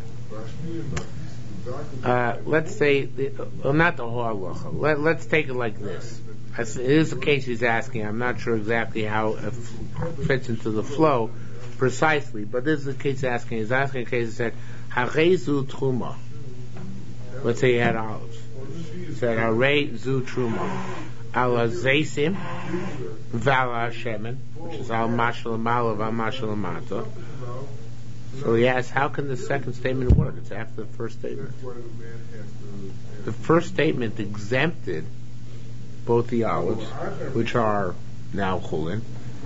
Let's say, not the whole halacha. Let's take it like this. It is the case he's asking. I'm not sure exactly how it fits into the flow precisely, but this is the case he's asking. He's asking a case. He said, "Harezu truma." Let's say he had olives. He said, "Harezu truma." Ala zeisim, vala shemen, which is al mashal malav, al mashal mata. So he asks, how can the second statement work? It's after the first statement. The first statement exempted both the olives, which are now chulin,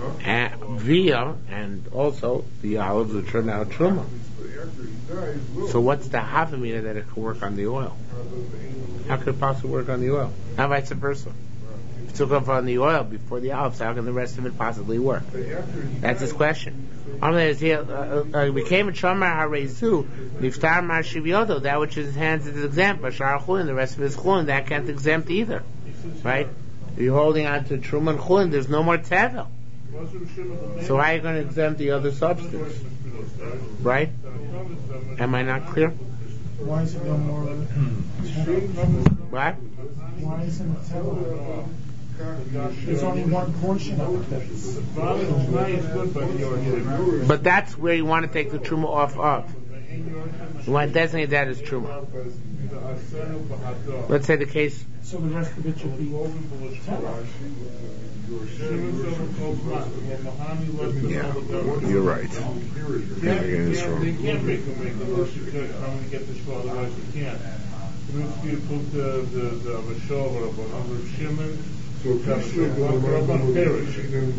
and also the olives, which are now truma. So what's the havamina that it can work on the oil? How could it possibly work on the oil? How vice versa? If it took off on the oil before the olives, how can the rest of it possibly work? That's his question. Became a chamar harezu, niftar mar shivyodo, that which is his hands is exempt, but shar chulin, the rest of it is chulin, that can't exempt either. Right? You're holding on to truma and chulin, there's no more tevel. So how are you going to exempt the other substance? Right? Am I not clear? Why is it no more? What? Why isn't it tevel? There's only one portion of it. But that's where you want to take the truma off of. You want to designate that as truma. Let's say the case. So the rest of it should be Yeah, you're right. They can't make a to get this far, otherwise they can't. If you put the Avashov or Rabban Shimon, Rabban Perish.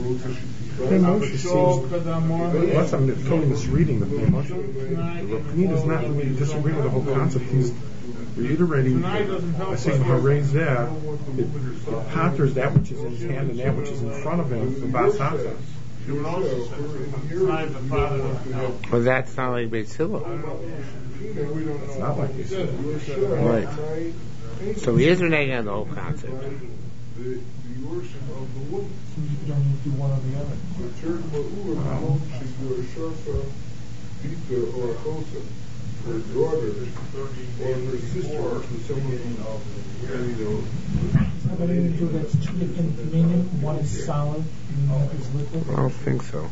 Unless I'm totally misreading the Moshe is not really disagreeing with the whole concept. He's reiterating by saying Harezeh, it patters that which is in his hand and that which is in front of him, the Basasa. Well, that's not like Beit Hillel. It's not like this. Right. So he is reneging on the whole concept. you don't do one or the other. Her daughter or her sister to someone But even though that's two different meanings, one is solid and the other is liquid. I don't think so.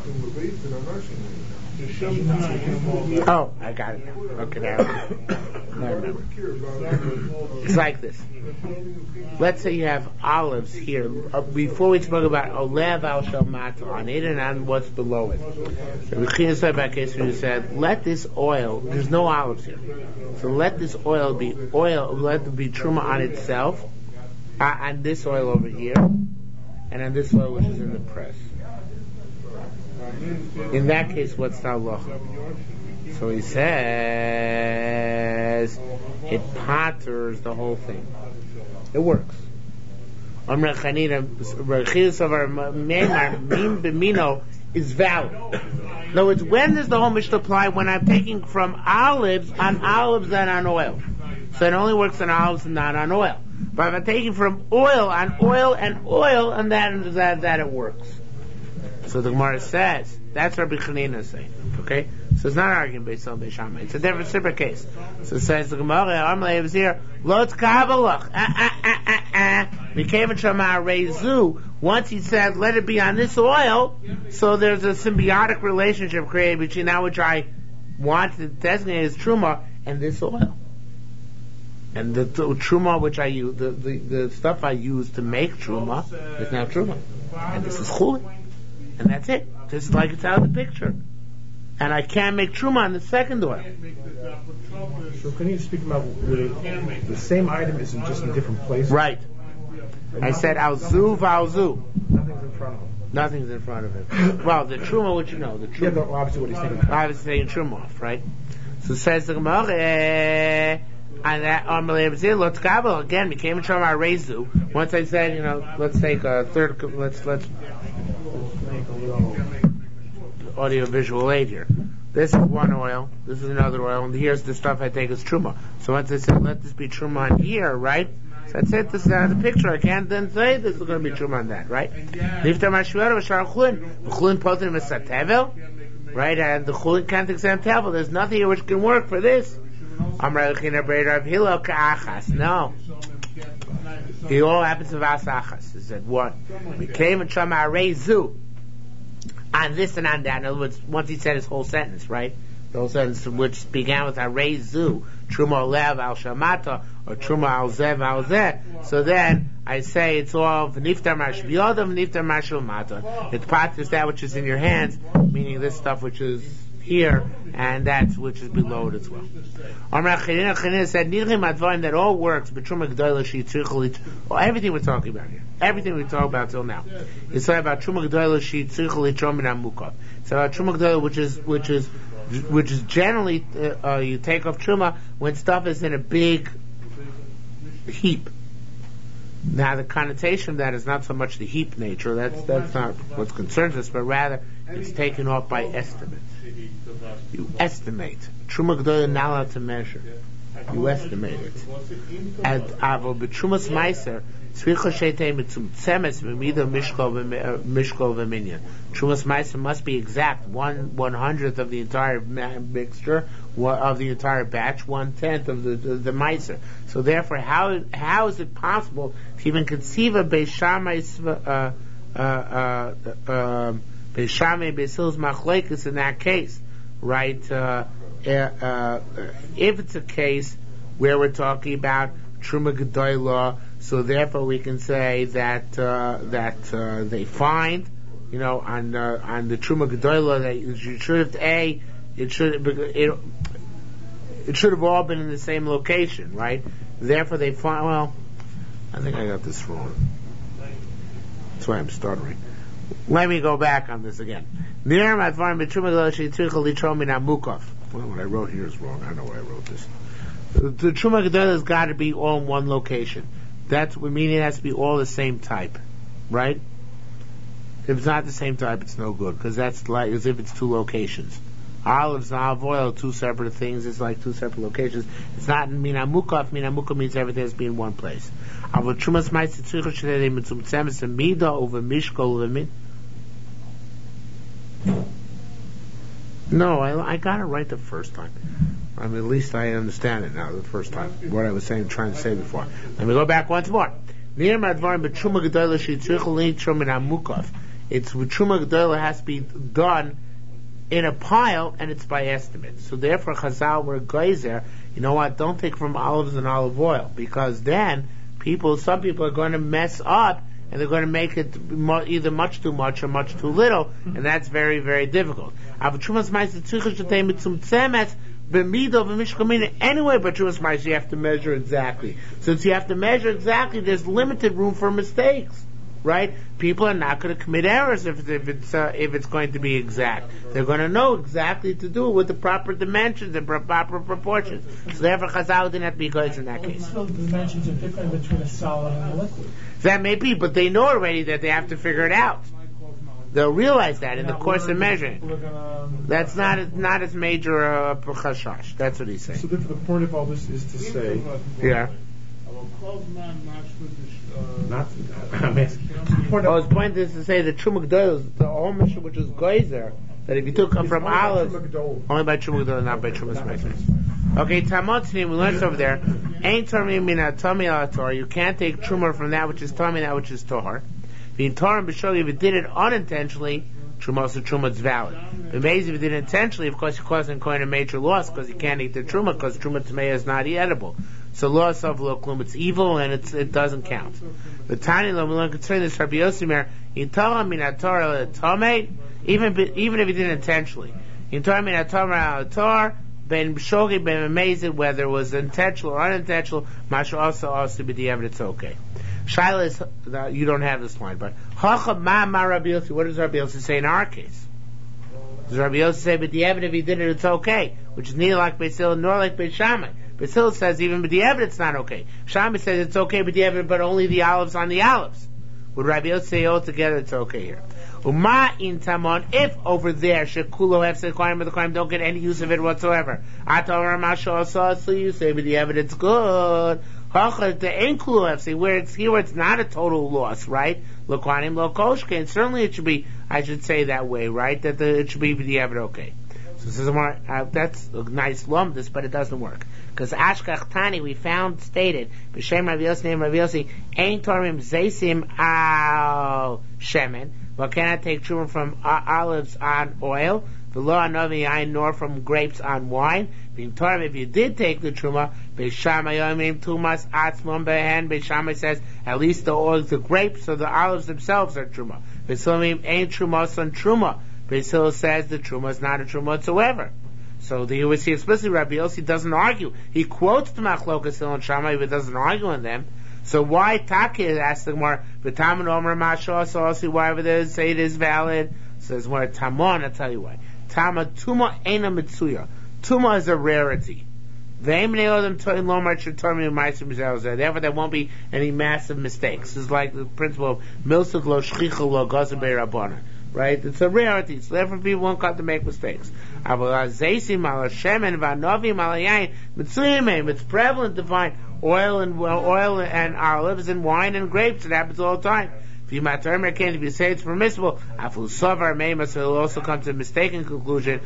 Oh, I got it now. Okay, now. I remember. It's like this. Let's say you have olives here. Before we spoke about Olev al Shalmata, on it and on what's below it. So we said, let this oil, there's no olives here. So let this oil, let it be truma on itself, on this oil over here, and on this oil which is in the press. In that case, what's the halacha? So he says it patters the whole thing. It works. In is valid. In other words, when does the whole Mishnah apply? When I'm taking from olives and on oil. So it only works on olives and not on oil. But if I'm taking from oil and oil, and that it works. So the Gemara says, that's what Rabbi Chanina saying. Okay? So it's not arguing based on Beishamai. It's a different, separate case. So it says the Gemara, Amalei is here, Lot Kabalach. Became a Shama Rezu. Once he said, let it be on this oil, so there's a symbiotic relationship created between that which I want to designate as Truma and this oil. And the Truma which I use, the stuff I use to make Truma is now Truma. And this is Chulin. And that's it. This is like it's out of the picture. And I can't make Truma on the second oil. So can you speak about the same item is just in different places? Right. I said Alzu. Nothing's in front of him. Nothing's in front of it. Well, the Truma, what you know. The Truma. Yeah, obviously what he's saying. Obviously saying Truma off, right? So it says the Gemara, and that again became a Truma Rezu. Once I said, let's take a third, let's make a little audio visual aid here. This is one oil, this is another oil, and here's the stuff I take as Truma. So once I said, let this be Truma on here, right? So that's it, this is out of the picture. I can't then say this is going to be Truma on that, right? Right, and the Chulin can't exempt Tevel. There's nothing here which can work for this. No. It all happens to Vasachas. It said one. We came and Shama Rezu. On this and on that. In other words, once he said his whole sentence, right? The whole sentence which began with Rezu, Truma Lev al Shamata, or Truma al Zev al Zeh. So then I say it's all V'niftar Mash B'yodam, V'niftar Mash Mata. It patters that which is in your hands, meaning this stuff which is here, and that which is below it as well. Chanina said, that all works, but everything we're talking about here, everything we talk about till now, it's about Truma G'dayla Shi Tzricha Litrom Min HaMukov. It's about Truma G'dayla, which is generally you take off Truma when stuff is in a big heap. Now the connotation of that is not so much the heap nature, that's not what concerns us, but rather it's taken off by estimate. You estimate. Truma G'dayla not allowed to measure. You estimate it. And Avo b'Trumas Meiser Tzricha Sheitei Mitzumtzemes V'Mido Mishkol V'Minyan. Trumas Meiser must be exact. 1/100th of the entire mixture of the entire batch, 1/10 of the Meiser. So therefore, how is it possible to even conceive of Beis Shammai Beis Hill's machlekes in that case, right? If it's a case where we're talking about Truma G'dayla, so therefore we can say that they find, on the Truma G'dayla that you should have it should have all been in the same location, right? Therefore they find. Well, I think I got this wrong. That's why I'm stuttering. Let me go back on this again. Well, what I wrote here is wrong. I don't know why I wrote this. The Truma G'dayla has got to be all in one location. That's what meaning it has to be all the same type, right? If it's not the same type, it's no good, because that's like as if it's two locations. Olives and olive oil, two separate things. It's like two separate locations. It's not mina mukaf. Mina mukaf means everything has to be in one place. Over mishkol. No, I got it right the first time. I mean, at least I understand it now the first time. What I was trying to say before. Let me go back once more. It's with Truma G'dayla has to be done in a pile, and it's by estimate. So therefore, Chazal were geyser. You know what? Don't take from olives and olive oil, because then some people are going to mess up, and they're going to make it either much too much or much too little, and that's very, very difficult. Anyway, but Trumas Ma'is, you have to measure exactly. Since you have to measure exactly, there's limited room for mistakes, right? People are not going to commit errors if it's going to be exact. They're going to know exactly to do it with the proper dimensions and proper proportions. So therefore, Chazal didn't have to be good in that case. Still, the dimensions are different between a solid and a liquid. That may be, but they know already that they have to figure it out. They'll realize that in the course of measuring. That's not as major a chashash. That's what he's saying. So therefore, the point of all this is to say, yeah. His point is to say that Truma G'dol, the whole mission which is geyser, that if you took them from olives, only by Truma G'dol, not by Trumas Ma'is. Okay, Tamotzni, we learned over there. Ain't Tormi mina Tomi ala Torah. You can't take Truma from that which is Tomi, that which is Torah. Being Torah b'shogeg, if you did it unintentionally, Truma is valid. But maybe if you did it intentionally, of course, you're causing a major loss because you can't eat the Truma because Truma Tamei is not edible. So loss of loklum, it's evil and it doesn't count. The tiny lo, we learn concerning this Rabbi Yossi Mer, in Torah mina Torah Tomei, even if you did it intentionally. In Torah mina Torah Torah, ben b'shogeg ben amazing, whether it was intentional or unintentional, mashu also be the evidence. Okay. Shaila is, you don't have this line, but Hacham ma Rabbi Yossi, what does Rabbi Yossi say in our case? Does Rabbi Yossi say, but the evidence, if he did it, it's okay, which is neither like Beis Hillel nor like Beis Shammai. Beis Hillel says even but the evidence, it's not okay. Shammai says it's okay, but the evidence, but only the olives on the olives. Would Rabbi Yossi say altogether it's okay here? Uma in Tamon, if over there Shekulo Hefsed Koyim, but the Koyim don't get any use of it whatsoever. Atar Masha so you say, but the evidence good. Where it's here, it's not a total loss, right? Lokwanim lokoshke, and certainly it should be. I should say that way, right? That it should be the evidence okay. So this is more. That's a nice lumdus, but it doesn't work because Ashkach Tani we found stated b'shem Rabbi Yossi name Rabbi Yossi ain't Torim zeisim al shemen. Well, can I take truma from olives on oil? The law novi ayin nor from grapes on wine. Being Torim, if you did take the truma, Beis Shammai yomim tumas atzmon behen. Beis Shammai says at least the oil, the grapes or the olives themselves are truma. Beis Hillel ain't trumas on truma. Beis Hillel says the truma is not a truma whatsoever. So you would see explicitly Rabbi Yossi doesn't argue. He quotes the Machlokas Hillel and Shammai, but doesn't argue on them. So why Taki asks the Gemara, V'taman Omer Masha, so I'll see why over there say it is valid. Says more Tamon, I'll tell you why. Tama Tuma Eina Mitsuya. Tuma is a rarity. Therefore there won't be any massive mistakes. It's like the principle of Milsuk lo shchicha lo gazer be'rabbanan. Right? It's a rarity. So therefore people won't cut to make mistakes. It's prevalent to find oil and olives and wine and grapes. It happens all the time. If you say it's permissible, will also come to a mistaken conclusion.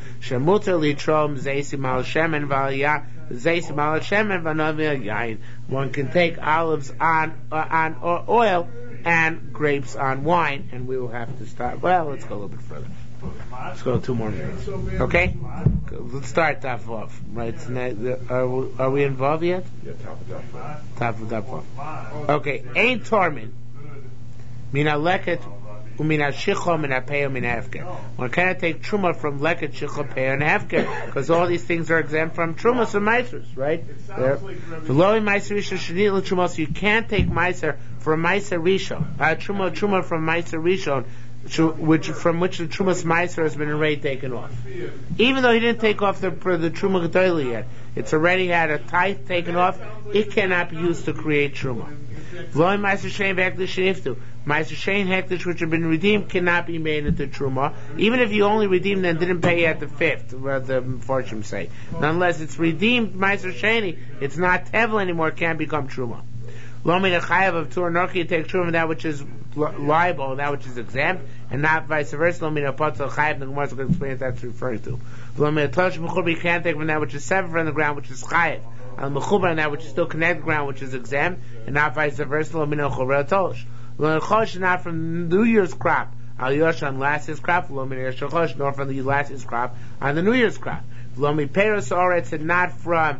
One can take olives on oil and grapes on wine, and we will have to start. Well, let's go a little bit further. Let's go 2 more minutes. Okay? Let's start Daf off. Right? Are we involved yet? Yeah, Top of Daf off. Okay. Ain't Tormin. Mina leket umina shicha mina peo mina hefker. One cannot take truma from leket, shicha, peo, and hefker because all these things are exempt from trumas and maisers, right? The low meiser rishon shenit l'truma, so you can't take meiser from meiser rishon. Truma from meiser rishon, from which the trumas meiser has been already taken off. Even though he didn't take off the truma gedolah yet, it's already had a tithe taken off. It cannot be used to create truma. V'loy meiser shein v'hektish shiftu. Meiser shein hektish which have been redeemed cannot be made into truma, even if you only redeemed and didn't pay at the 5th, what the Fortune say. Nonetheless, it's redeemed meiser sheini. It's not tevel anymore. It can't become truma. Lo min chayav of tur nor you take truma that which is liable and that which is exempt, and not vice versa. Lo min apotzol chayav. The Gemara will explain what that's referring to. Lo min atosh mechubar you can't take from that which is severed from the ground, which is chayav. Al mechubar and that which is still connected to the ground, which is exempt, and not vice versa. Lo min chorer atosh. Lo min chosh not from New Year's crop. al Yosh on last year's crop, v'lo min Eresh Chosh, nor from the last year's crop on the New Year's crop. V'lo mi Peros Oretz, and not from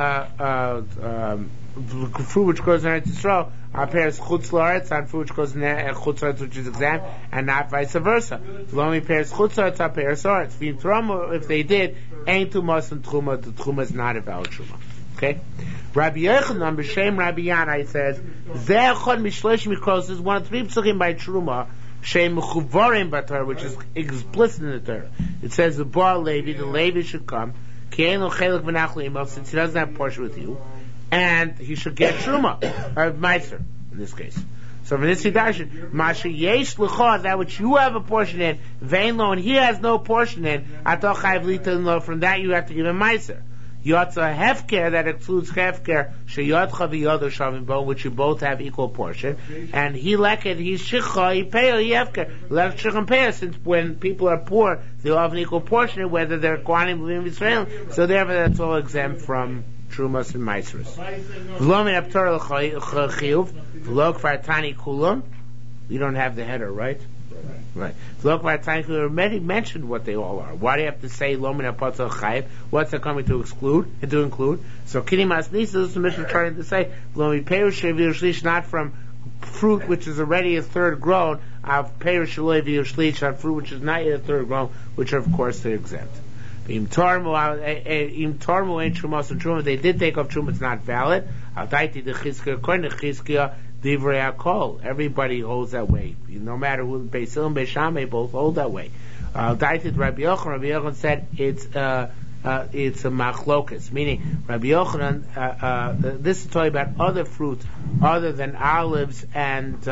fruit which grows in Eretz Yisrael, Peres Chutz La'aretz, on fruit which grows in Chutz La'aretz, which is exempt, and not vice versa. V'lo mi Peres Chutz La'aretz, Peres Oretz. V'im Truma, if they did, ain't Tumas and Truma, the Truma is not a valid Truma. Okay? Rabbi Yochanan b'shem Rabbi Yanai says, Zeh echad mishlosh mikros is one of three psukim by Truma, shem mechuvarim b'Torah, which is explicit in the Torah. It says the Bar Levi, the Levi should come, ki ein lo chelik v'nach l'imel, since he doesn't have portion with you, and he should get Truma, or Meiser, in this case. So from this Hidarshan, Masha yesh l'chad, that which you have a portion in, vein lo, and he has no portion in, atol chayv litan, from that you have to give him Meiser. Yotza hefker, that excludes hefker, sheyotcha v'yodo shavim bo, which you both have equal portion, and he leket, he's shicha, he pay, he hefker, let shichem pay, since when people are poor, they'll have an equal portion, whether they're Kohanim living in Israel, so therefore that's all exempt from Trumas and Maisros. V'lo min aptor l'chiyuv, v'lo kvar tani kulam, you don't have the header, right? Right. Look, by time we already mentioned what they all are. Why do you have to say Lomin Apotzal Chayiv? What's that coming to exclude and to include? So Kini Masnisa, this is the mission trying to say Lomi Perush Shlish, not from fruit which is already a third grown, of Perush Shlish on fruit which is not yet a third grown, which are of course they're exempt. Im Tormu ain't Trumos and Truma. They did take off Truma. It's not valid. Al Daiti the Chizkiah, according to Chizkiah, Divrei HaKol. Everybody holds that way. No matter who, Beis Hillel and Beis Shammai both hold that way. Daiti Rabbi Yochanan. Rabbi Yochanan said it's a machlokas, meaning Rabbi Yochanan. This is talking about other fruits other than olives and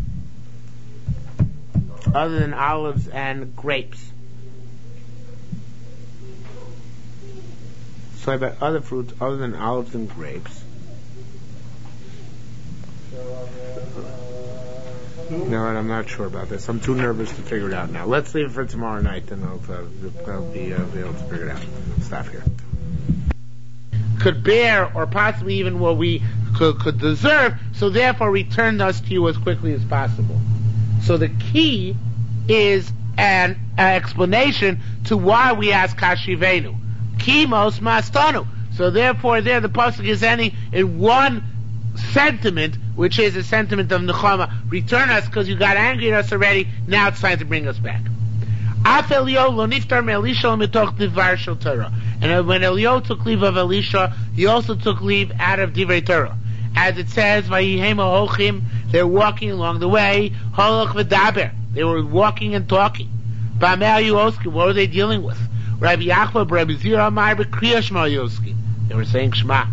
grapes. So about other fruits other than olives and grapes. No, I'm not sure about this. I'm too nervous to figure it out now. Let's leave it for tomorrow night, and I'll be able to figure it out. Stop here. Could bear, or possibly even what we could deserve, so therefore return us to you as quickly as possible. So the key is an explanation to why we ask Kashivenu. Kimos mastanu. So therefore there the pasuk is ending in one sentiment, which is a sentiment of Nechama. Return us because you got angry at us already, now it's time to bring us back. And when Elio took leave of Elisha, he also took leave out of Divrei Torah. As it says, they're walking along the way, they were walking and talking. What were they dealing with? Rabbi Yachva, Rabbi Zira Amar, Kriya Shema Yoski. They were saying Shema.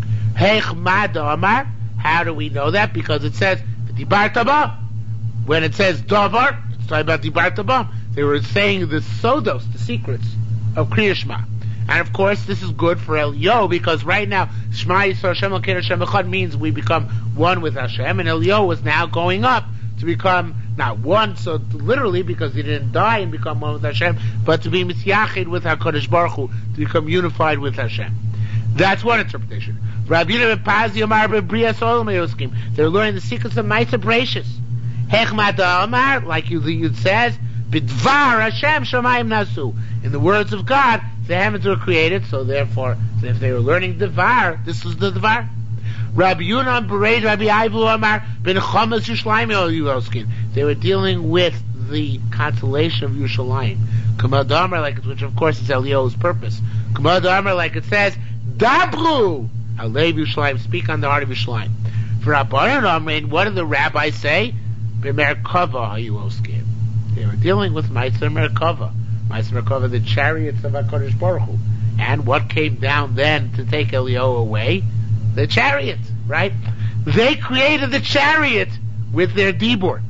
How do we know that? Because it says Dibar Taba. When it says Davar, it's talking about Dibar Taba. They were saying the sodos, the secrets of Kriya Shema. And of course, this is good for Elio, because right now Shema Yisrael Hashem Elokeinu Hashem Echad means we become one with Hashem, and Elio was now going up to become not one, so literally because he didn't die and become one with Hashem, but to be misyachid with HaKadosh Baruch Hu, to become unified with Hashem. That's one interpretation. Rabbi Yehuda ben Pazi Amar b'Brias Olam Yoskim. They're learning the secrets of Ma'aser Bereishis. Hechmada Amar, like Yud says, B'dvar Hashem Shamayim Nasu. In the words of God, the heavens were created, so therefore, if they were learning Dvar, this was the Dvar. Rabbi Yonah Bereid Rabbi Aivu Amar ben Chamas Yushalayim Yoskim. They were dealing with the consolation of Yerushalayim. Kamad Amar, which of course is Elio's purpose. Kamad Amar, like it says, Dabru Alev Yerushalayim, speak on the heart of Yerushalayim. For Rabbanan Amrin, what did the rabbis say? B'Merkava Hayuoskim. They were dealing with Ma'aser Merkava. Ma'aser Merkava, the chariots of HaKadosh Baruch Hu. And what came down then to take Elio away? The chariot, right? They created the chariot with their dibur.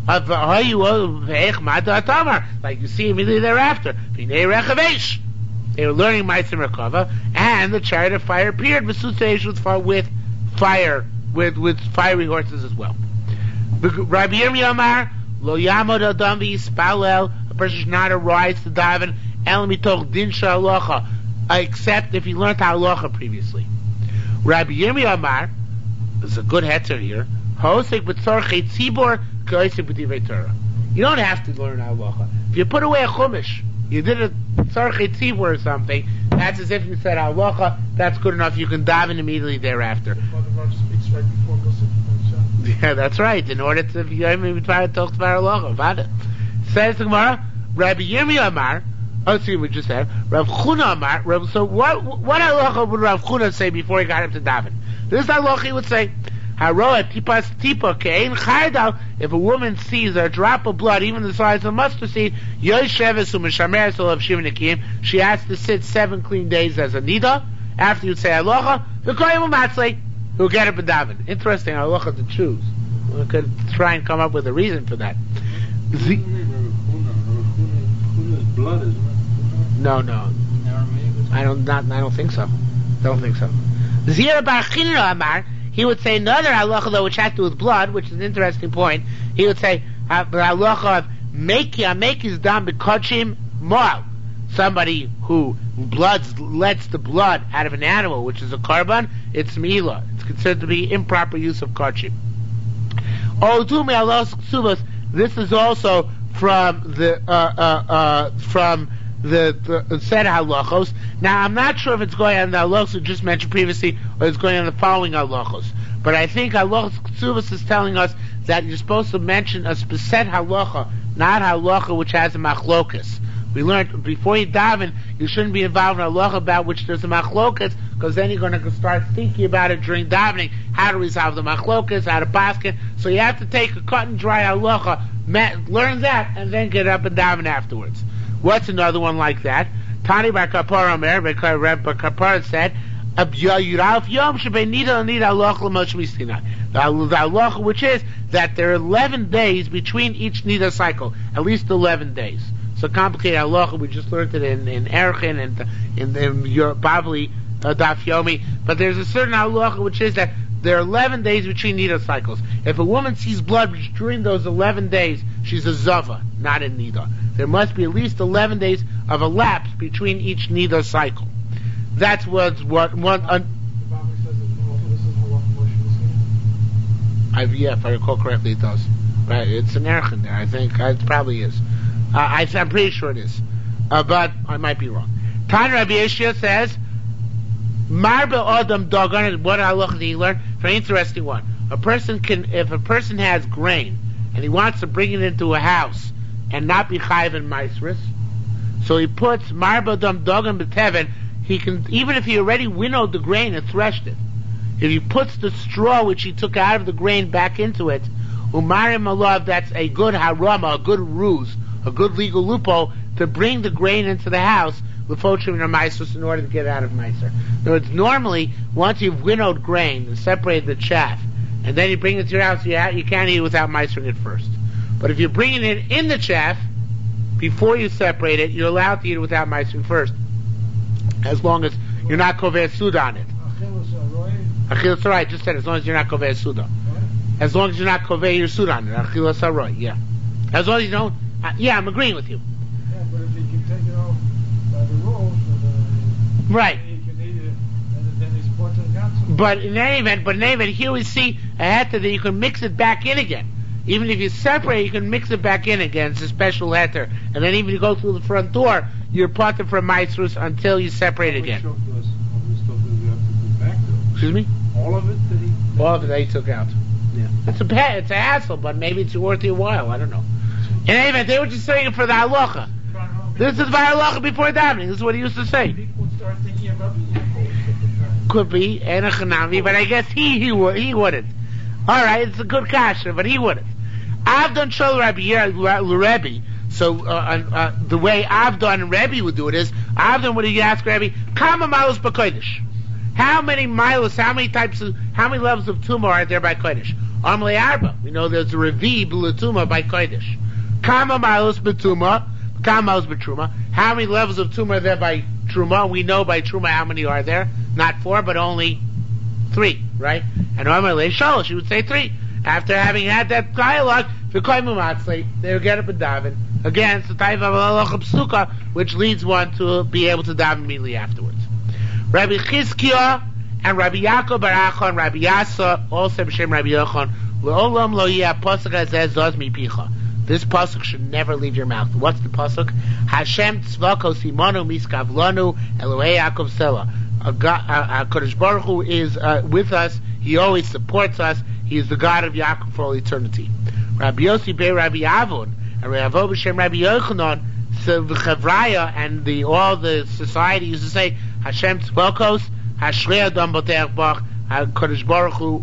Like you see immediately thereafter. They were learning Ma'aser Merkava, and the chariot of fire appeared with fire, with fiery horses as well. Rabbi Yirmiyah Amar, Lo Yamod Adam V'Yispalel, a person should not arise to daven El Mitoch Din Sha'alocha, except if he learned halacha previously. Rabbi Yirmiyah Amar, there's a good hetzer here, Hosek B'Tzorchei Tzibor K'Osek B'Divrei Torah. You don't have to learn halacha. If you put away a chumash, you did a tzarchei tzibur or something, that's as if you said halacha, that's good enough, you can daven immediately thereafter. Yeah, that's right. In order to, if you even try to talk about halacha, says the Gemara, Rabbi Yirmiyah Amar, see what we just said, Rav Chuna Amar, so what halacha would Rav Chuna say before he got him to daven? This halacha he would say, if a woman sees a drop of blood, even the size of a mustard seed, she has to sit 7 clean days as a nida. After you say halacha, he'll get up and daven. Interesting halacha to choose. We could try and come up with a reason for that. Blood, isn't it? No. I don't think so. Zira Bar Chinna Amar, he would say another halacha though, which has to do with blood, which is an interesting point. He would say halacha of make is done b'kodshim moal. Somebody who lets the blood out of an animal, which is a korban, it's meila. It's considered to be improper use of kodshim. This is also from the set of halachos. Now, I'm not sure if it's going on the halachos we just mentioned previously, or it's going on the following halachos. But I think halachos ksuvas is telling us that you're supposed to mention a specific halacha, not halacha which has a machlokas. We learned before you daven, you shouldn't be involved in a halacha about which there's a machlokas, because then you're going to start thinking about it during davening, how to resolve the machlokas, how to paskin. So you have to take a cut and dry halacha, learn that, and then get up and daven afterwards. What's another one like that? Tani Bar Kapara Omer, Bar Kapara said, the halacha which is that there are 11 days between each nida cycle, at least 11 days. So complicated halacha, we just learned it in Erchin and in your Bavli Daf Yomi, but there's a certain halacha which is that there are 11 days between nida cycles. If a woman sees blood during those 11 days, she's a zava, not a nida. There must be at least 11 days of a lapse between each nida cycle. That's what one. If I recall correctly, it does. Right, it's an erchin there. I think it probably is. I'm pretty sure it is, but I might be wrong. Tan Rabbi Yeshua says, "Marbe Adam Dagan." What halacha did he learn? Very interesting one. If a person has grain and he wants to bring it into a house and not be chayiv in maisris, so he puts Marbe Adam Dagan b'teven. He can, even if he already winnowed the grain and threshed it, if he puts the straw which he took out of the grain back into it, umarim alav, that's a good harama, a good ruse, a good legal loophole to bring the grain into the house l'fochim in maisus in order to get it out of meiser. In other words, normally once you've winnowed grain and separated the chaff, and then you bring it to your house, you can't eat it without meisering it first. But if you're bringing it in the chaff before you separate it, you're allowed to eat it without meisering first, as long as you're not kovei suda on it. Achilas haroy, I just said as long as you're not kovei suda. As long as you're not kovei your suda on it. Achilas haroy, yeah. As long as you don't. Yeah, I'm agreeing with you. Yeah, but if you can take it off by the rules, right. You can eat it, and then it's part of the council. But in any event, here we see a heter that you can mix it back in again. Even if you separate, you can mix it back in again. It's a special heter. And then even if you go through the front door, you're parted from maisrus until you separate again. Excuse me? All of it that he took out. Yeah. It's a hassle, but maybe it's worth your while. I don't know. In any event, they were just saying it for the halacha. This is the halacha before davening. This is what he used to say. People would start thinking about Could be, and a chanami, but I guess he wouldn't. Alright, it's a good kasha, but he wouldn't. Avdon shol Rebbe. So, the way Avdon and Rebbe would do it is, Avdon would ask Rebbe, Kama malos b'kodesh. How many levels of tumah are there by kodesh? Amle arba. We know there's a revi b'letuma by kodesh. Kama malos b'tumah, kama malos b'truma. How many levels of tumah are there by truma? We know by truma how many are there. Not 4, but only 3, right? And Amle shalosh, she would say 3. After having had that dialogue, they would get up and daven. Again, it's the type of halacha psuka, which leads one to be able to daven immediately afterwards. Rabbi Chizkiah and Rabbi Yaakov Bar Achon, Rabbi Yasa, also b'shem Rabbi Yochanan, le'olam lo yeh pasuk hazeh zos mipicha. This pasuk should never leave your mouth. What's the pasuk? Hashem tzvako simonu miskavlonu Elohei Yaakov Sela. HaKadosh Baruch Hu is with us. He always supports us. He is the God of Yaakov for all eternity. Rabbi Yossi Bei Rabbi Avon and Rabbi Avo B'Shem Rabbi Yochanan, so the Chavraya and all the society used to say Hashem tzvakos Hashrei Adam B'Teach Bach HaKadosh Baruch Hu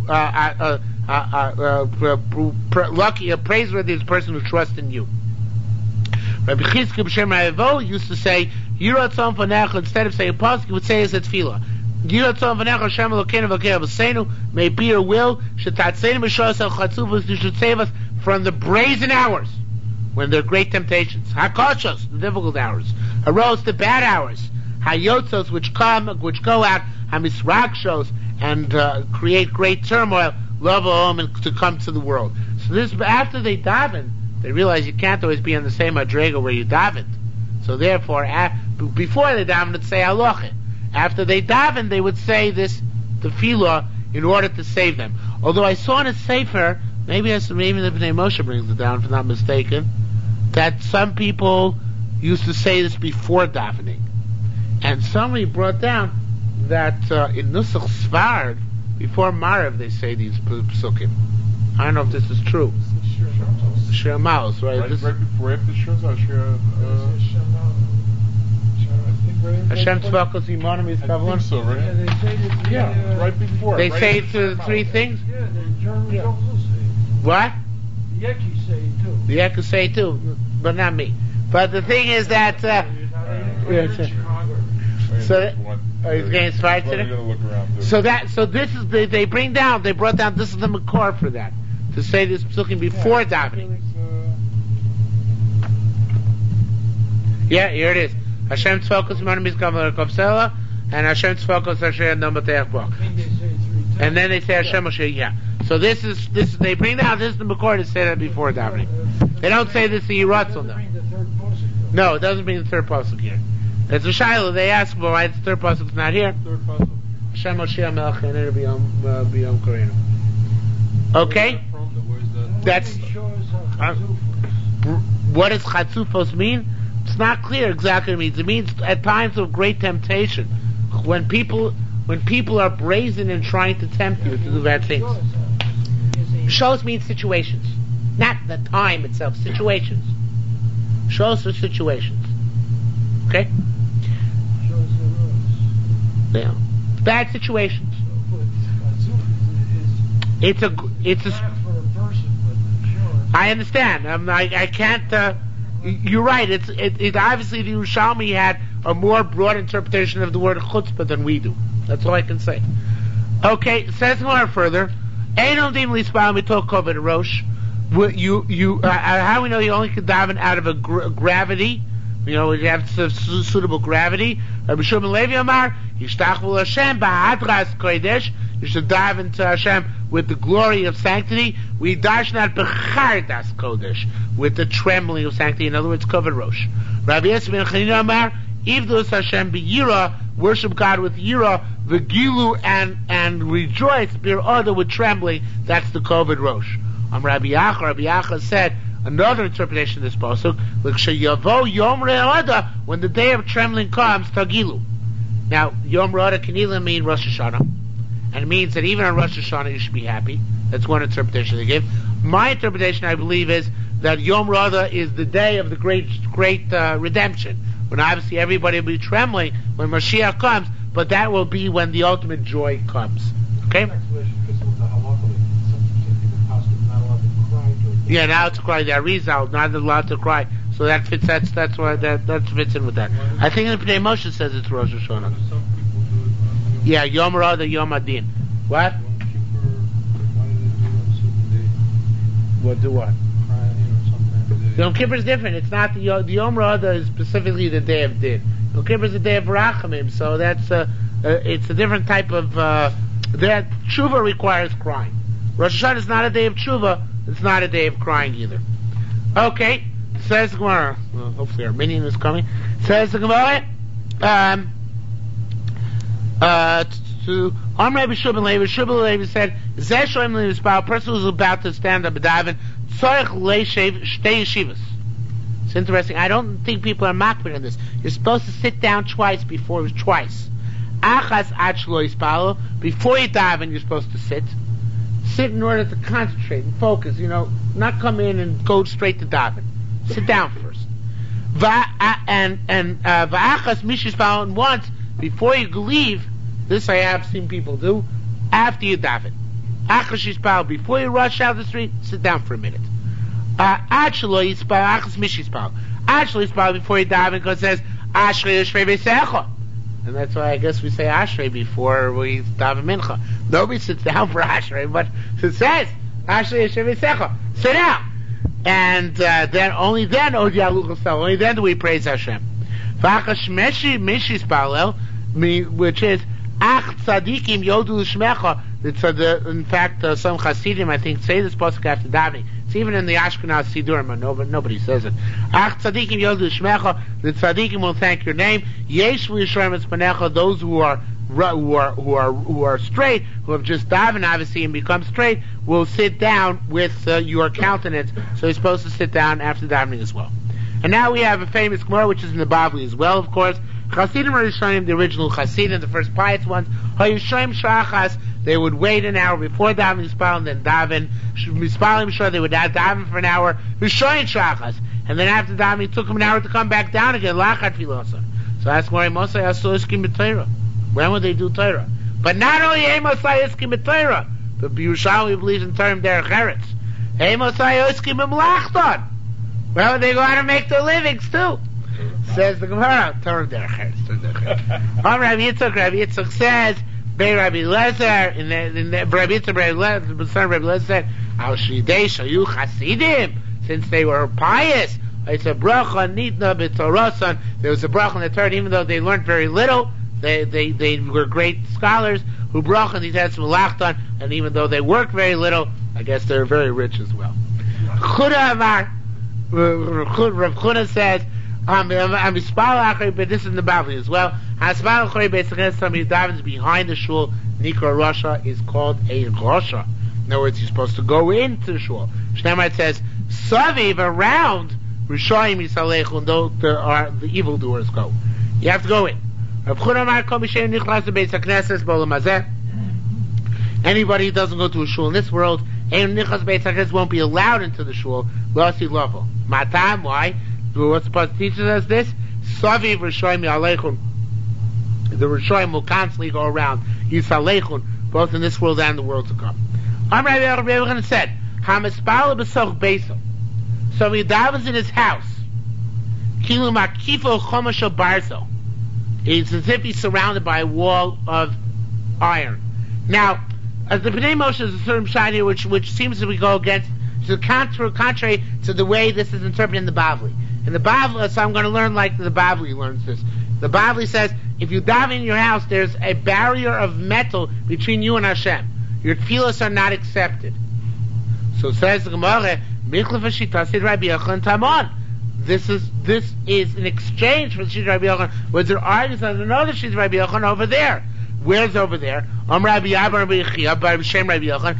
lucky, a praiseworthy is a person who trusts in you. Rabbi Chizkiah B'Shem Rabbi Avo used to say Yiratzon V'Necha, instead of saying pasuk, he would say as a tefillah. Yiratzon V'Necha Hashem Elokeinu V'Kei Avosenu, may it be your will, Shetatzeinu B'Shos El Chatzufos, you should save us from the brazen hours, when there are great temptations. Hakoshos, the difficult hours. Haros, the bad hours. Hayotzos, which go out. Hamisrakshos, and create great turmoil. Love and to come to the world. So this, after they daven, they realize you can't always be on the same madrega where you davened. So therefore, before they daven, they'd say halacha. After they daven, they would say this tefillah in order to save them. Although I saw in a sefer, maybe the Bnei Moshe brings it down, if I'm not mistaken, that some people used to say this before davening, and somebody brought down that in Nusach Sfard, before Marav, they say these psukim. I don't know if this is true. Shir Maus, right? Right before, after Shir Hashem Tzvakos Imanim is I think so, right? Yeah, right before. They say it to the three things? Yeah, the Germans also say it. What? The Yekis say it too. The Yekis say it too, but not me. But the thing is that... so he's getting inspired today? So this is, they brought down, this is the makor for that. To say this psukim before davening. Yeah, here it is. Hashem tzvokos imanim miskavlonu Sela, and Hashem tzvokos Hashem Adam B'Teach Bach. And then they say Hashem Moshe. Yeah. So this is they bring down, this is the makor to say that before davening. They don't say this in Yiratzon though. No, it doesn't bring the third pasuk here. It's a shiloh. They ask why the third pasuk's not here. Hashem Moshe Melech Ener B'Yom Korenu. Okay. That's what does chatzufos mean? It's not clear exactly what it means. It means at times of great temptation, when people are brazen and trying to tempt you to do bad things. Shows means situations, not the time itself. Situations. Shows are situations. Okay. Yeah. Bad situations. It's a. I understand. I can't. You're right. It obviously the Yerushalmi had a more broad interpretation of the word chutzpah than we do. That's all I can say. Okay, says more further. How we know you only can daven out of a gravity? You know, you have suitable gravity. Rabbi Shimon Levi Amar, Yishtachvu Hashem ba'adras kodesh. You should dive into Hashem with the glory of sanctity. We dashnat b'chardas kodesh, with the trembling of sanctity. In other words, covered rosh. Rabbi Yossi ben Chanina Amar, Ivdos Hashem b'yira, worship God with yira, v'gilu and rejoice b'ir'oda with trembling. That's the covered rosh. Rabbi Yacha said another interpretation of this pasuk: L'kshayavo yom re'oda, when the day of trembling comes, tagilu. Now, yom re'oda can either mean Rosh Hashanah, and it means that even on Rosh Hashanah you should be happy. That's one interpretation they give. My interpretation, I believe, is that Yom Rada is the day of the great redemption, when obviously everybody will be trembling when Mashiach comes, but that will be when the ultimate joy comes. Okay? Yeah, now to cry. The Arizal not allowed to cry, so that fits. That's why that fits in with that. I think the Pnei Moshe says it's Rosh Hashanah. Yeah, Yom Rada, Yom Adin. What? What do what? Yom Kippur is different. It's not the Yom Rada is specifically the day of Din. Yom Kippur is the day of Rachamim, so that's it's a different type of that tshuva requires crying. Rosh Hashanah is not a day of tshuva. It's not a day of crying either. Okay, says the Gemara. Well, hopefully our minion is coming. Says the Gemara. To Rabbi Shimon Levi said, a person who's about to stand up and daven, tzorich leishev shtei yeshivas. It's interesting. I don't think people are makbid on this. You're supposed to sit down twice. Achas ad shelo yispalo. Before you daven, you're supposed to sit. Sit in order to concentrate and focus. Not come in and go straight to daven. Sit down first. Va'achas mishispalo, and once before you leave. This I have seen people do after you daven. Achas yispalo, before you rush out the street, sit down for a minute. Actually, achas mishispalo. Actually, before you daven, because it says Ashrei Yishrei V'Secha, and that's why I guess we say Ashrei before we daven mincha. Nobody sits down for Ashrei, but it says Ashrei Yishrei V'Secha. Sit down, and only then do we praise Hashem. V'achas mishispalo, which is Ach tzadikim yodu l'shmecha. In fact, some Hasidim, I think, say this pasuk after davening. It's even in the Ashkenaz Sidurim, but nobody says it. Ach tzadikim yodu l'shmecha. The tzadikim will thank your name. Yesh v'yishrayim espanecha. Those who are straight, who have just davened obviously and become straight, will sit down with your countenance. So you're supposed to sit down after davening as well. And now we have a famous Gemara, which is in the Bavli as well, of course. Chasidim Rishonim, the original Chasidim, the first pious ones, Hayushaim Shachas, they would wait an hour before davening Mispal and then daven. Mispalim Shah, they would daven for an hour, Rishoim Shachas, and then after davening, it took them an hour to come back down again, Lachat Filosa. So that's why Mosai Aso Iskim B'Torah. When would they do Torah? But not only Mosai Iskim B'Torah, but Yerushalmi believes in Torah Derech Eretz. Mosai Iskim B'Mlachton. When would they go out and make their livings too? Says the Gemara, Torah Derech Eretz. Rabbi Yitzchak says, Bei Rabbi Lezer, in the Rabbi Yitzchak, the son of Rabbi Lezer said, Al Shidei Shayu Chasidim, since they were pious, it's a bracha nitna b'torosan. There was a bracha in the Torah, even though they learned very little, they were great scholars who bracha nitetz melachton, and even though they worked very little, I guess they're very rich as well. Chuda Amar, Rav Chuna says, but this is in the Bavli as well. Somebody who davens behind the shul, Nikra Rasha, is called a Rasha. In other words, you're supposed to go into the shul. Shneimar says, Saviv, around, Rishayim Yisalechun, the evildoers go. You have to go in. Anybody who doesn't go to a shul in this world, won't be allowed into the shul. Matam, why? What's supposed to teach us this? Saviv Rishayim Yalechun. The Rishayim will constantly go around Yisalechun, both in this world and the world to come. Rabbi Yochanan said, Hamispala b'soch beiso. So he davens in his house. Kilu makifo chomasho barzo. It's as if he's surrounded by a wall of iron. Now, as the Bnei Moshe is a certain shot here, which seems to go against, contrary to the way this is interpreted in the Bavli. In the Bavli, so I'm going to learn like the Bavli learns this. The Bavli says, if you daven in your house, there's a barrier of metal between you and Hashem. Your tefillos are not accepted. So says the Gemara, this is an exchange for Shita Rabbi Yochanan. Was there arguments on another Shita Rabbi Yochanan over there? Where's over there? Rabbi Yabba Rabbi Yechia, by Shem Rabbi Yochanan.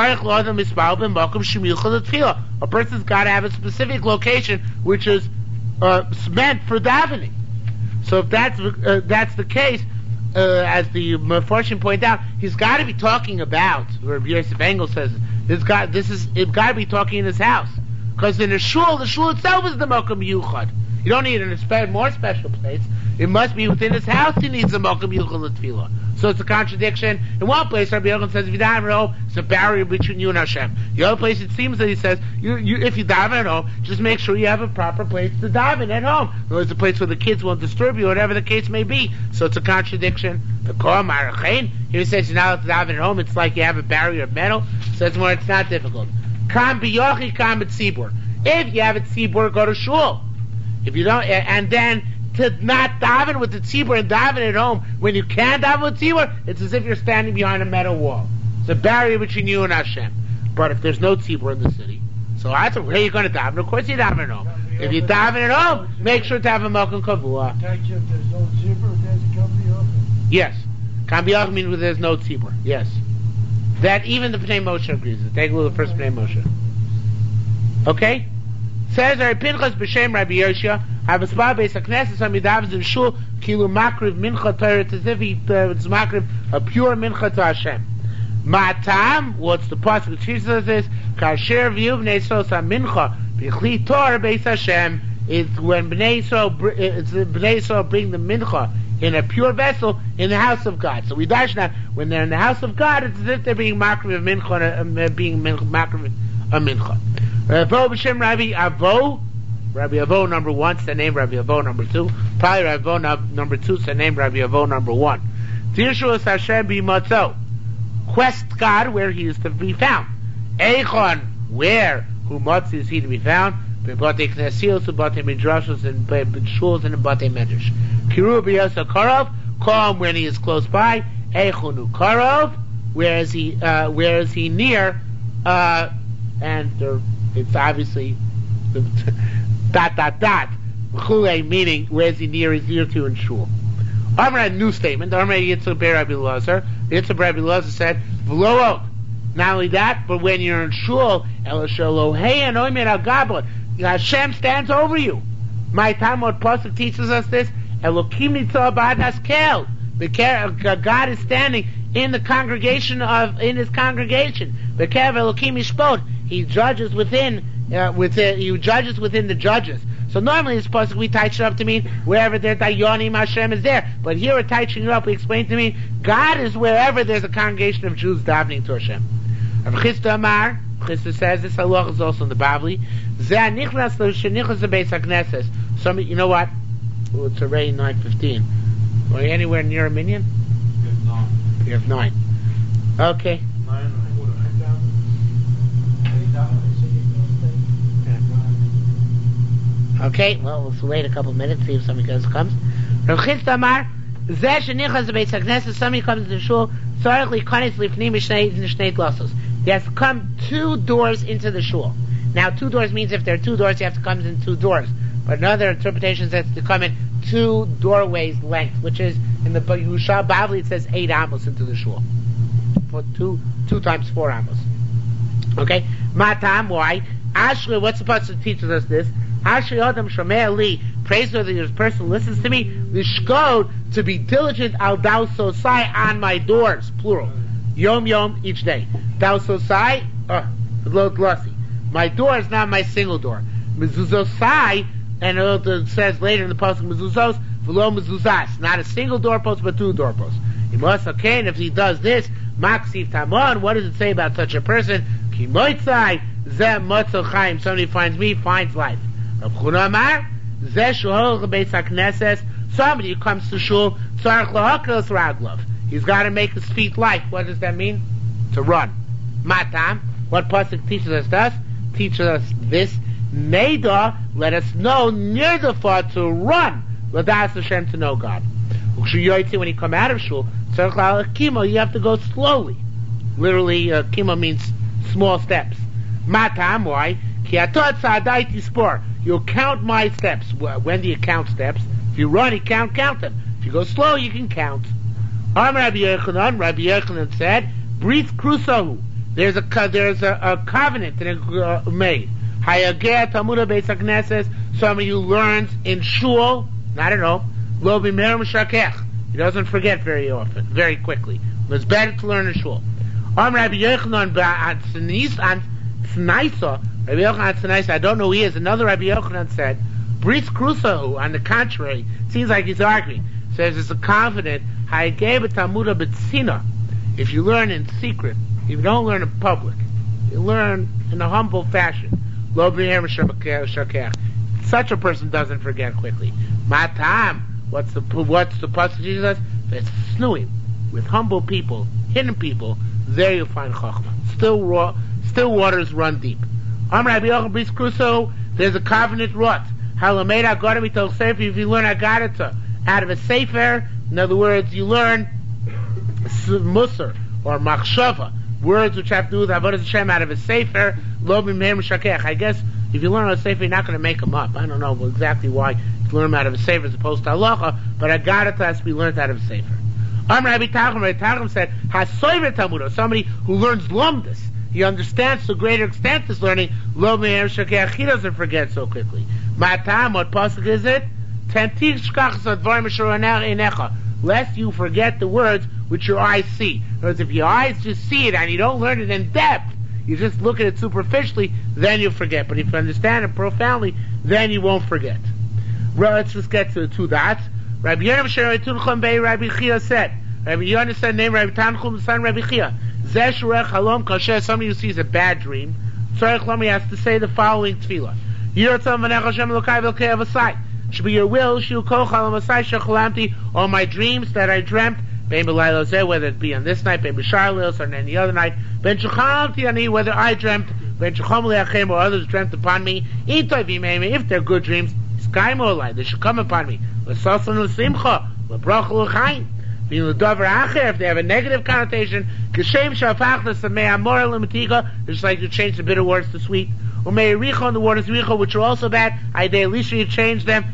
A person's got to have a specific location which is meant for davening. So if that's the case, as the Mefarshim point out, he's got to be talking about. Rabbi Yosef Engel says it got to be talking in his house, because in the shul itself is the Mokum Yuchad. You don't need a more special place. It must be within his house. He needs a Mokum Yuchad L'Tfilah. So it's a contradiction. In one place, Rabbi Yochanan says, if you daven at home, it's a barrier between you and Hashem. The other place, it seems that he says, if you daven at home, just make sure you have a proper place to daven at home. In other words, a place where the kids won't disturb you, whatever the case may be. So it's a contradiction. The Korah Marachain, here he says, you're not allowed to daven at home. It's like you have a barrier of metal. So it's more, it's not difficult. Kam biyochi, kam b'tzibur. If you have a tzibur, go to shul. If you don't, and then to not daven with the tzibur and daven at home, when you can't daven with tzibur, it's as if you're standing behind a metal wall. It's a barrier between you and Hashem. But if there's no tzibur in the city, so I thought, where are you going to daven? Of course you daven at home. If you daven at home, make sure to have a mokum kavua. If there's no tzibur, there's a kaviyach. Yes. Kaviyach means where there's no tzibur. Yes. That even the Bnei Moshe agrees with. Take a look at the first Bnei Moshe. Okay? Says Rabbi Pinchas b'shem Rabbi Yoshia, have a spot base of Knesset, some Yidavs in Shul, kilu makriv mincha Torah, as if it's makriv, a pure mincha to Hashem. Ma'atam, what's the pasuk that teaches us this? Kasher v'yu b'nei Yisrael sa mincha, b'chli Torah beis Hashem, it's when Bnei Yisrael bring the mincha in a pure vessel in the house of God. So we dash now, when they're in the house of God, it's as if they're being makriv of mincha, being makriv of mincha. Ravo b'shem Rabbi Avo number 1, it's the name Rabbi Avo number 2. Probably Rabbi Avo number 2, it's the name Rabbi Avo number 1. Tirshu es Hashem b'matzo. Quest God where he is to be found. Eichon, where, who matzi is he to be found? B'batei knesios, b'batei midrashos, and b'shuls, and b'batei medrash. Kiru b'yasa karov, call him when he is close by. Eichonu karov, where is he near? And it's obviously Chule, meaning where is he near? He's near to in shul. Amar, a new statement. Amar Yitzchak ber Rabbi Elazar. Yitzchak ber Rabbi Elazar said, "V'lo." Not only that, but when you're in shul, Hashem stands over you. My Talmud pasuk teaches us this. Elokim nitzah b'ad haskel. God is standing in the congregation in his congregation. B'kev Elokim yishpot. He judges within the judges. So normally this pasuk we tighten it up to mean wherever there's Dayanim, Hashem is there. But here we're tightening it up. We explain to mean God is wherever there's a congregation of Jews davening to Hashem. Rav Chisda Amar, Chisda says this halach is also in the Bavli. Zeh nichnas lo shenichnas beis hakneses. Some, you know what? Oh, it's already 9:15. Are you anywhere near a minyan? You have 9. Okay. Okay, well, let's wait a couple minutes, see if somebody else comes. Rav Chisda Amar, Zeh shenichnas beis hakneses. Somebody comes to the shul. He has to come 2 doors into the shul. Now 2 doors means if there are 2 doors, you have to come in 2 doors. But another interpretation says to come in 2 doorways length, which is in the Yerusha Bavli it says 8 amos into the shul. For 2 times 4 amos. Okay? Matam, why? Ashri, what's supposed to teach us this? Ashri Adam Shomei Li, praiseworthy this person listens to me. Lishkod, to be diligent al dal sosai on my doors, plural. Yom yom, each day. Dal sosai, lo glossi. My door is not my single door. Mezuzosai, and it says later in the pasuk mezuzos, v'lo mezuzas, not a single doorpost but 2 doorposts. He must okay, if he does this, maksiv tamon. What does it say about such a person? Ki moitzai zeh motzel chaim. Somebody finds me, finds life. Rav Chuna Amar, zeh shuhol beis hakneses. Somebody who comes to shul, tzarich lahakros raglov. He's got to make his feet light. What does that mean? To run. Matam. What pasuk teaches us this? Teaches us this. Neda, let us know near the far to run. Ladas Hashem, to know God. When you come out of shul, you have to go slowly. Literally, kimo means small steps. Matam, why? You'll count my steps. When do you count steps? If you run, you count them. If you go slow, you can count. Rabbi Yochanan said, "Bris krusahu." There's a covenant that made. Hayageh tamuda beis hakneses. Somebody who learns in shul, not at all. Lo b'meir m'shakech. He doesn't forget very often, very quickly. It's better to learn in shul. Rabbi Yochanan Tznaisa. Rabbi Yochanan Tznaisa. I don't know who he is. Another Rabbi Yochanan said, "Bris krusahu." On the contrary, seems like he's arguing. Says it's a covenant. Hayageh tamuda b'tzina. If you learn in secret, if you don't learn in public, you learn in a humble fashion. Lo b'meir m'shakech. Such a person doesn't forget quickly. Matam. What's the pasuk teaches us? It's snuim, with humble people, hidden people. There you'll find chachma. Still waters run deep. Rabbi Yochanan Bris Kruso. There's a covenant rot. Halamed Agadah mitol sefer. If you learn Agadah out of a sefer, in other words, you learn musar or machshava, words which have to do with avodas Hashem out of a sefer. Lo b'meir m'shakech. I guess if you learn a sefer, you're not going to make them up. I don't know exactly why you learn them out of a sefer as opposed to halacha, but Agadah has to be learned out of a sefer. Rabbi Targum said, "Hasoiver tamudo." Somebody who learns lumdus. he understands to a greater extent this learning. Lo me'er shakech, he doesn't forget so quickly. Matam, what pasuk is it? Tentik shkachas advarim asher einecha. Lest you forget the words which your eyes see. In other words, if your eyes just see it and you don't learn it in depth, you just look at it superficially, then you forget. But if you understand it profoundly, then you won't forget. Well, let's just get to the two dots. Rabbi Yerim Sher Tunchum Bei Rabbi Chia said. Rabbi Yerim said, name Rabbi Tanchum, son Rabbi Chia. Zeh Shurech Halom Kasher, somebody who sees a bad dream. Tzarech Lami has to say the following tefillah. Yiratzam V'nech Hashem Elokai V'Elkei Avasai. Should be your will, Shu Kochal Amasai Shechalamti, all my dreams that I dreamt, Ben B'Laylo Zeh, whether it be on this night, Ben B'Sharlios, or on any other night, Ben Shechalamti Ani, whether I dreamt, Ben Shechom Le'achem, or others dreamt upon me, Itoy V'Meimi, if they're good dreams, Sky Molai, they should come upon me. L'Sosan L'Simcha, L'Brach L'Chaim. If they have a negative connotation, it's like you change the bitter words to sweet. Or may richo and the waters richo, which are also bad. At least you change them.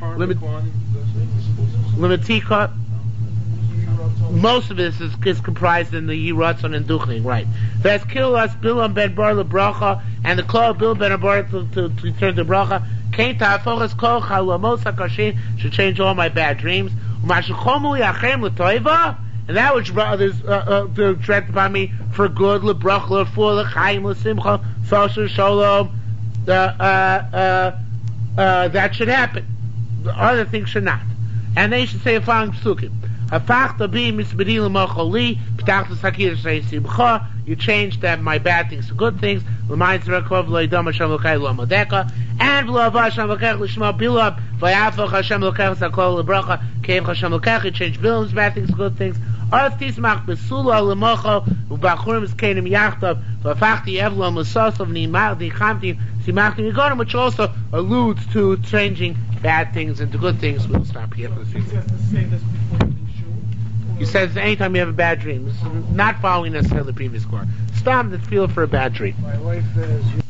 Limitika. Most of this is comprised in the Yiratzon and Duchning, right? That's kill us Bilam ben Bar LeBracha and the call of Bilam ben Bar to turn to bracha. Came to Aforas Kol Chalamos Hakashin should change all my bad dreams. And that which others dreamt upon me for good, lebrach, lefur, lechaim, lesimcha, fasher, shalom, that should happen. The other things should not. And they should say the following psukim. You change that my bad things to good things. And you change Bilam's bad things to good things. Which also alludes to changing bad things into good things. We'll stop here for the future. He says anytime you have a bad dream. This is not following necessarily the previous core. Stop the feel for a bad dream. My wife is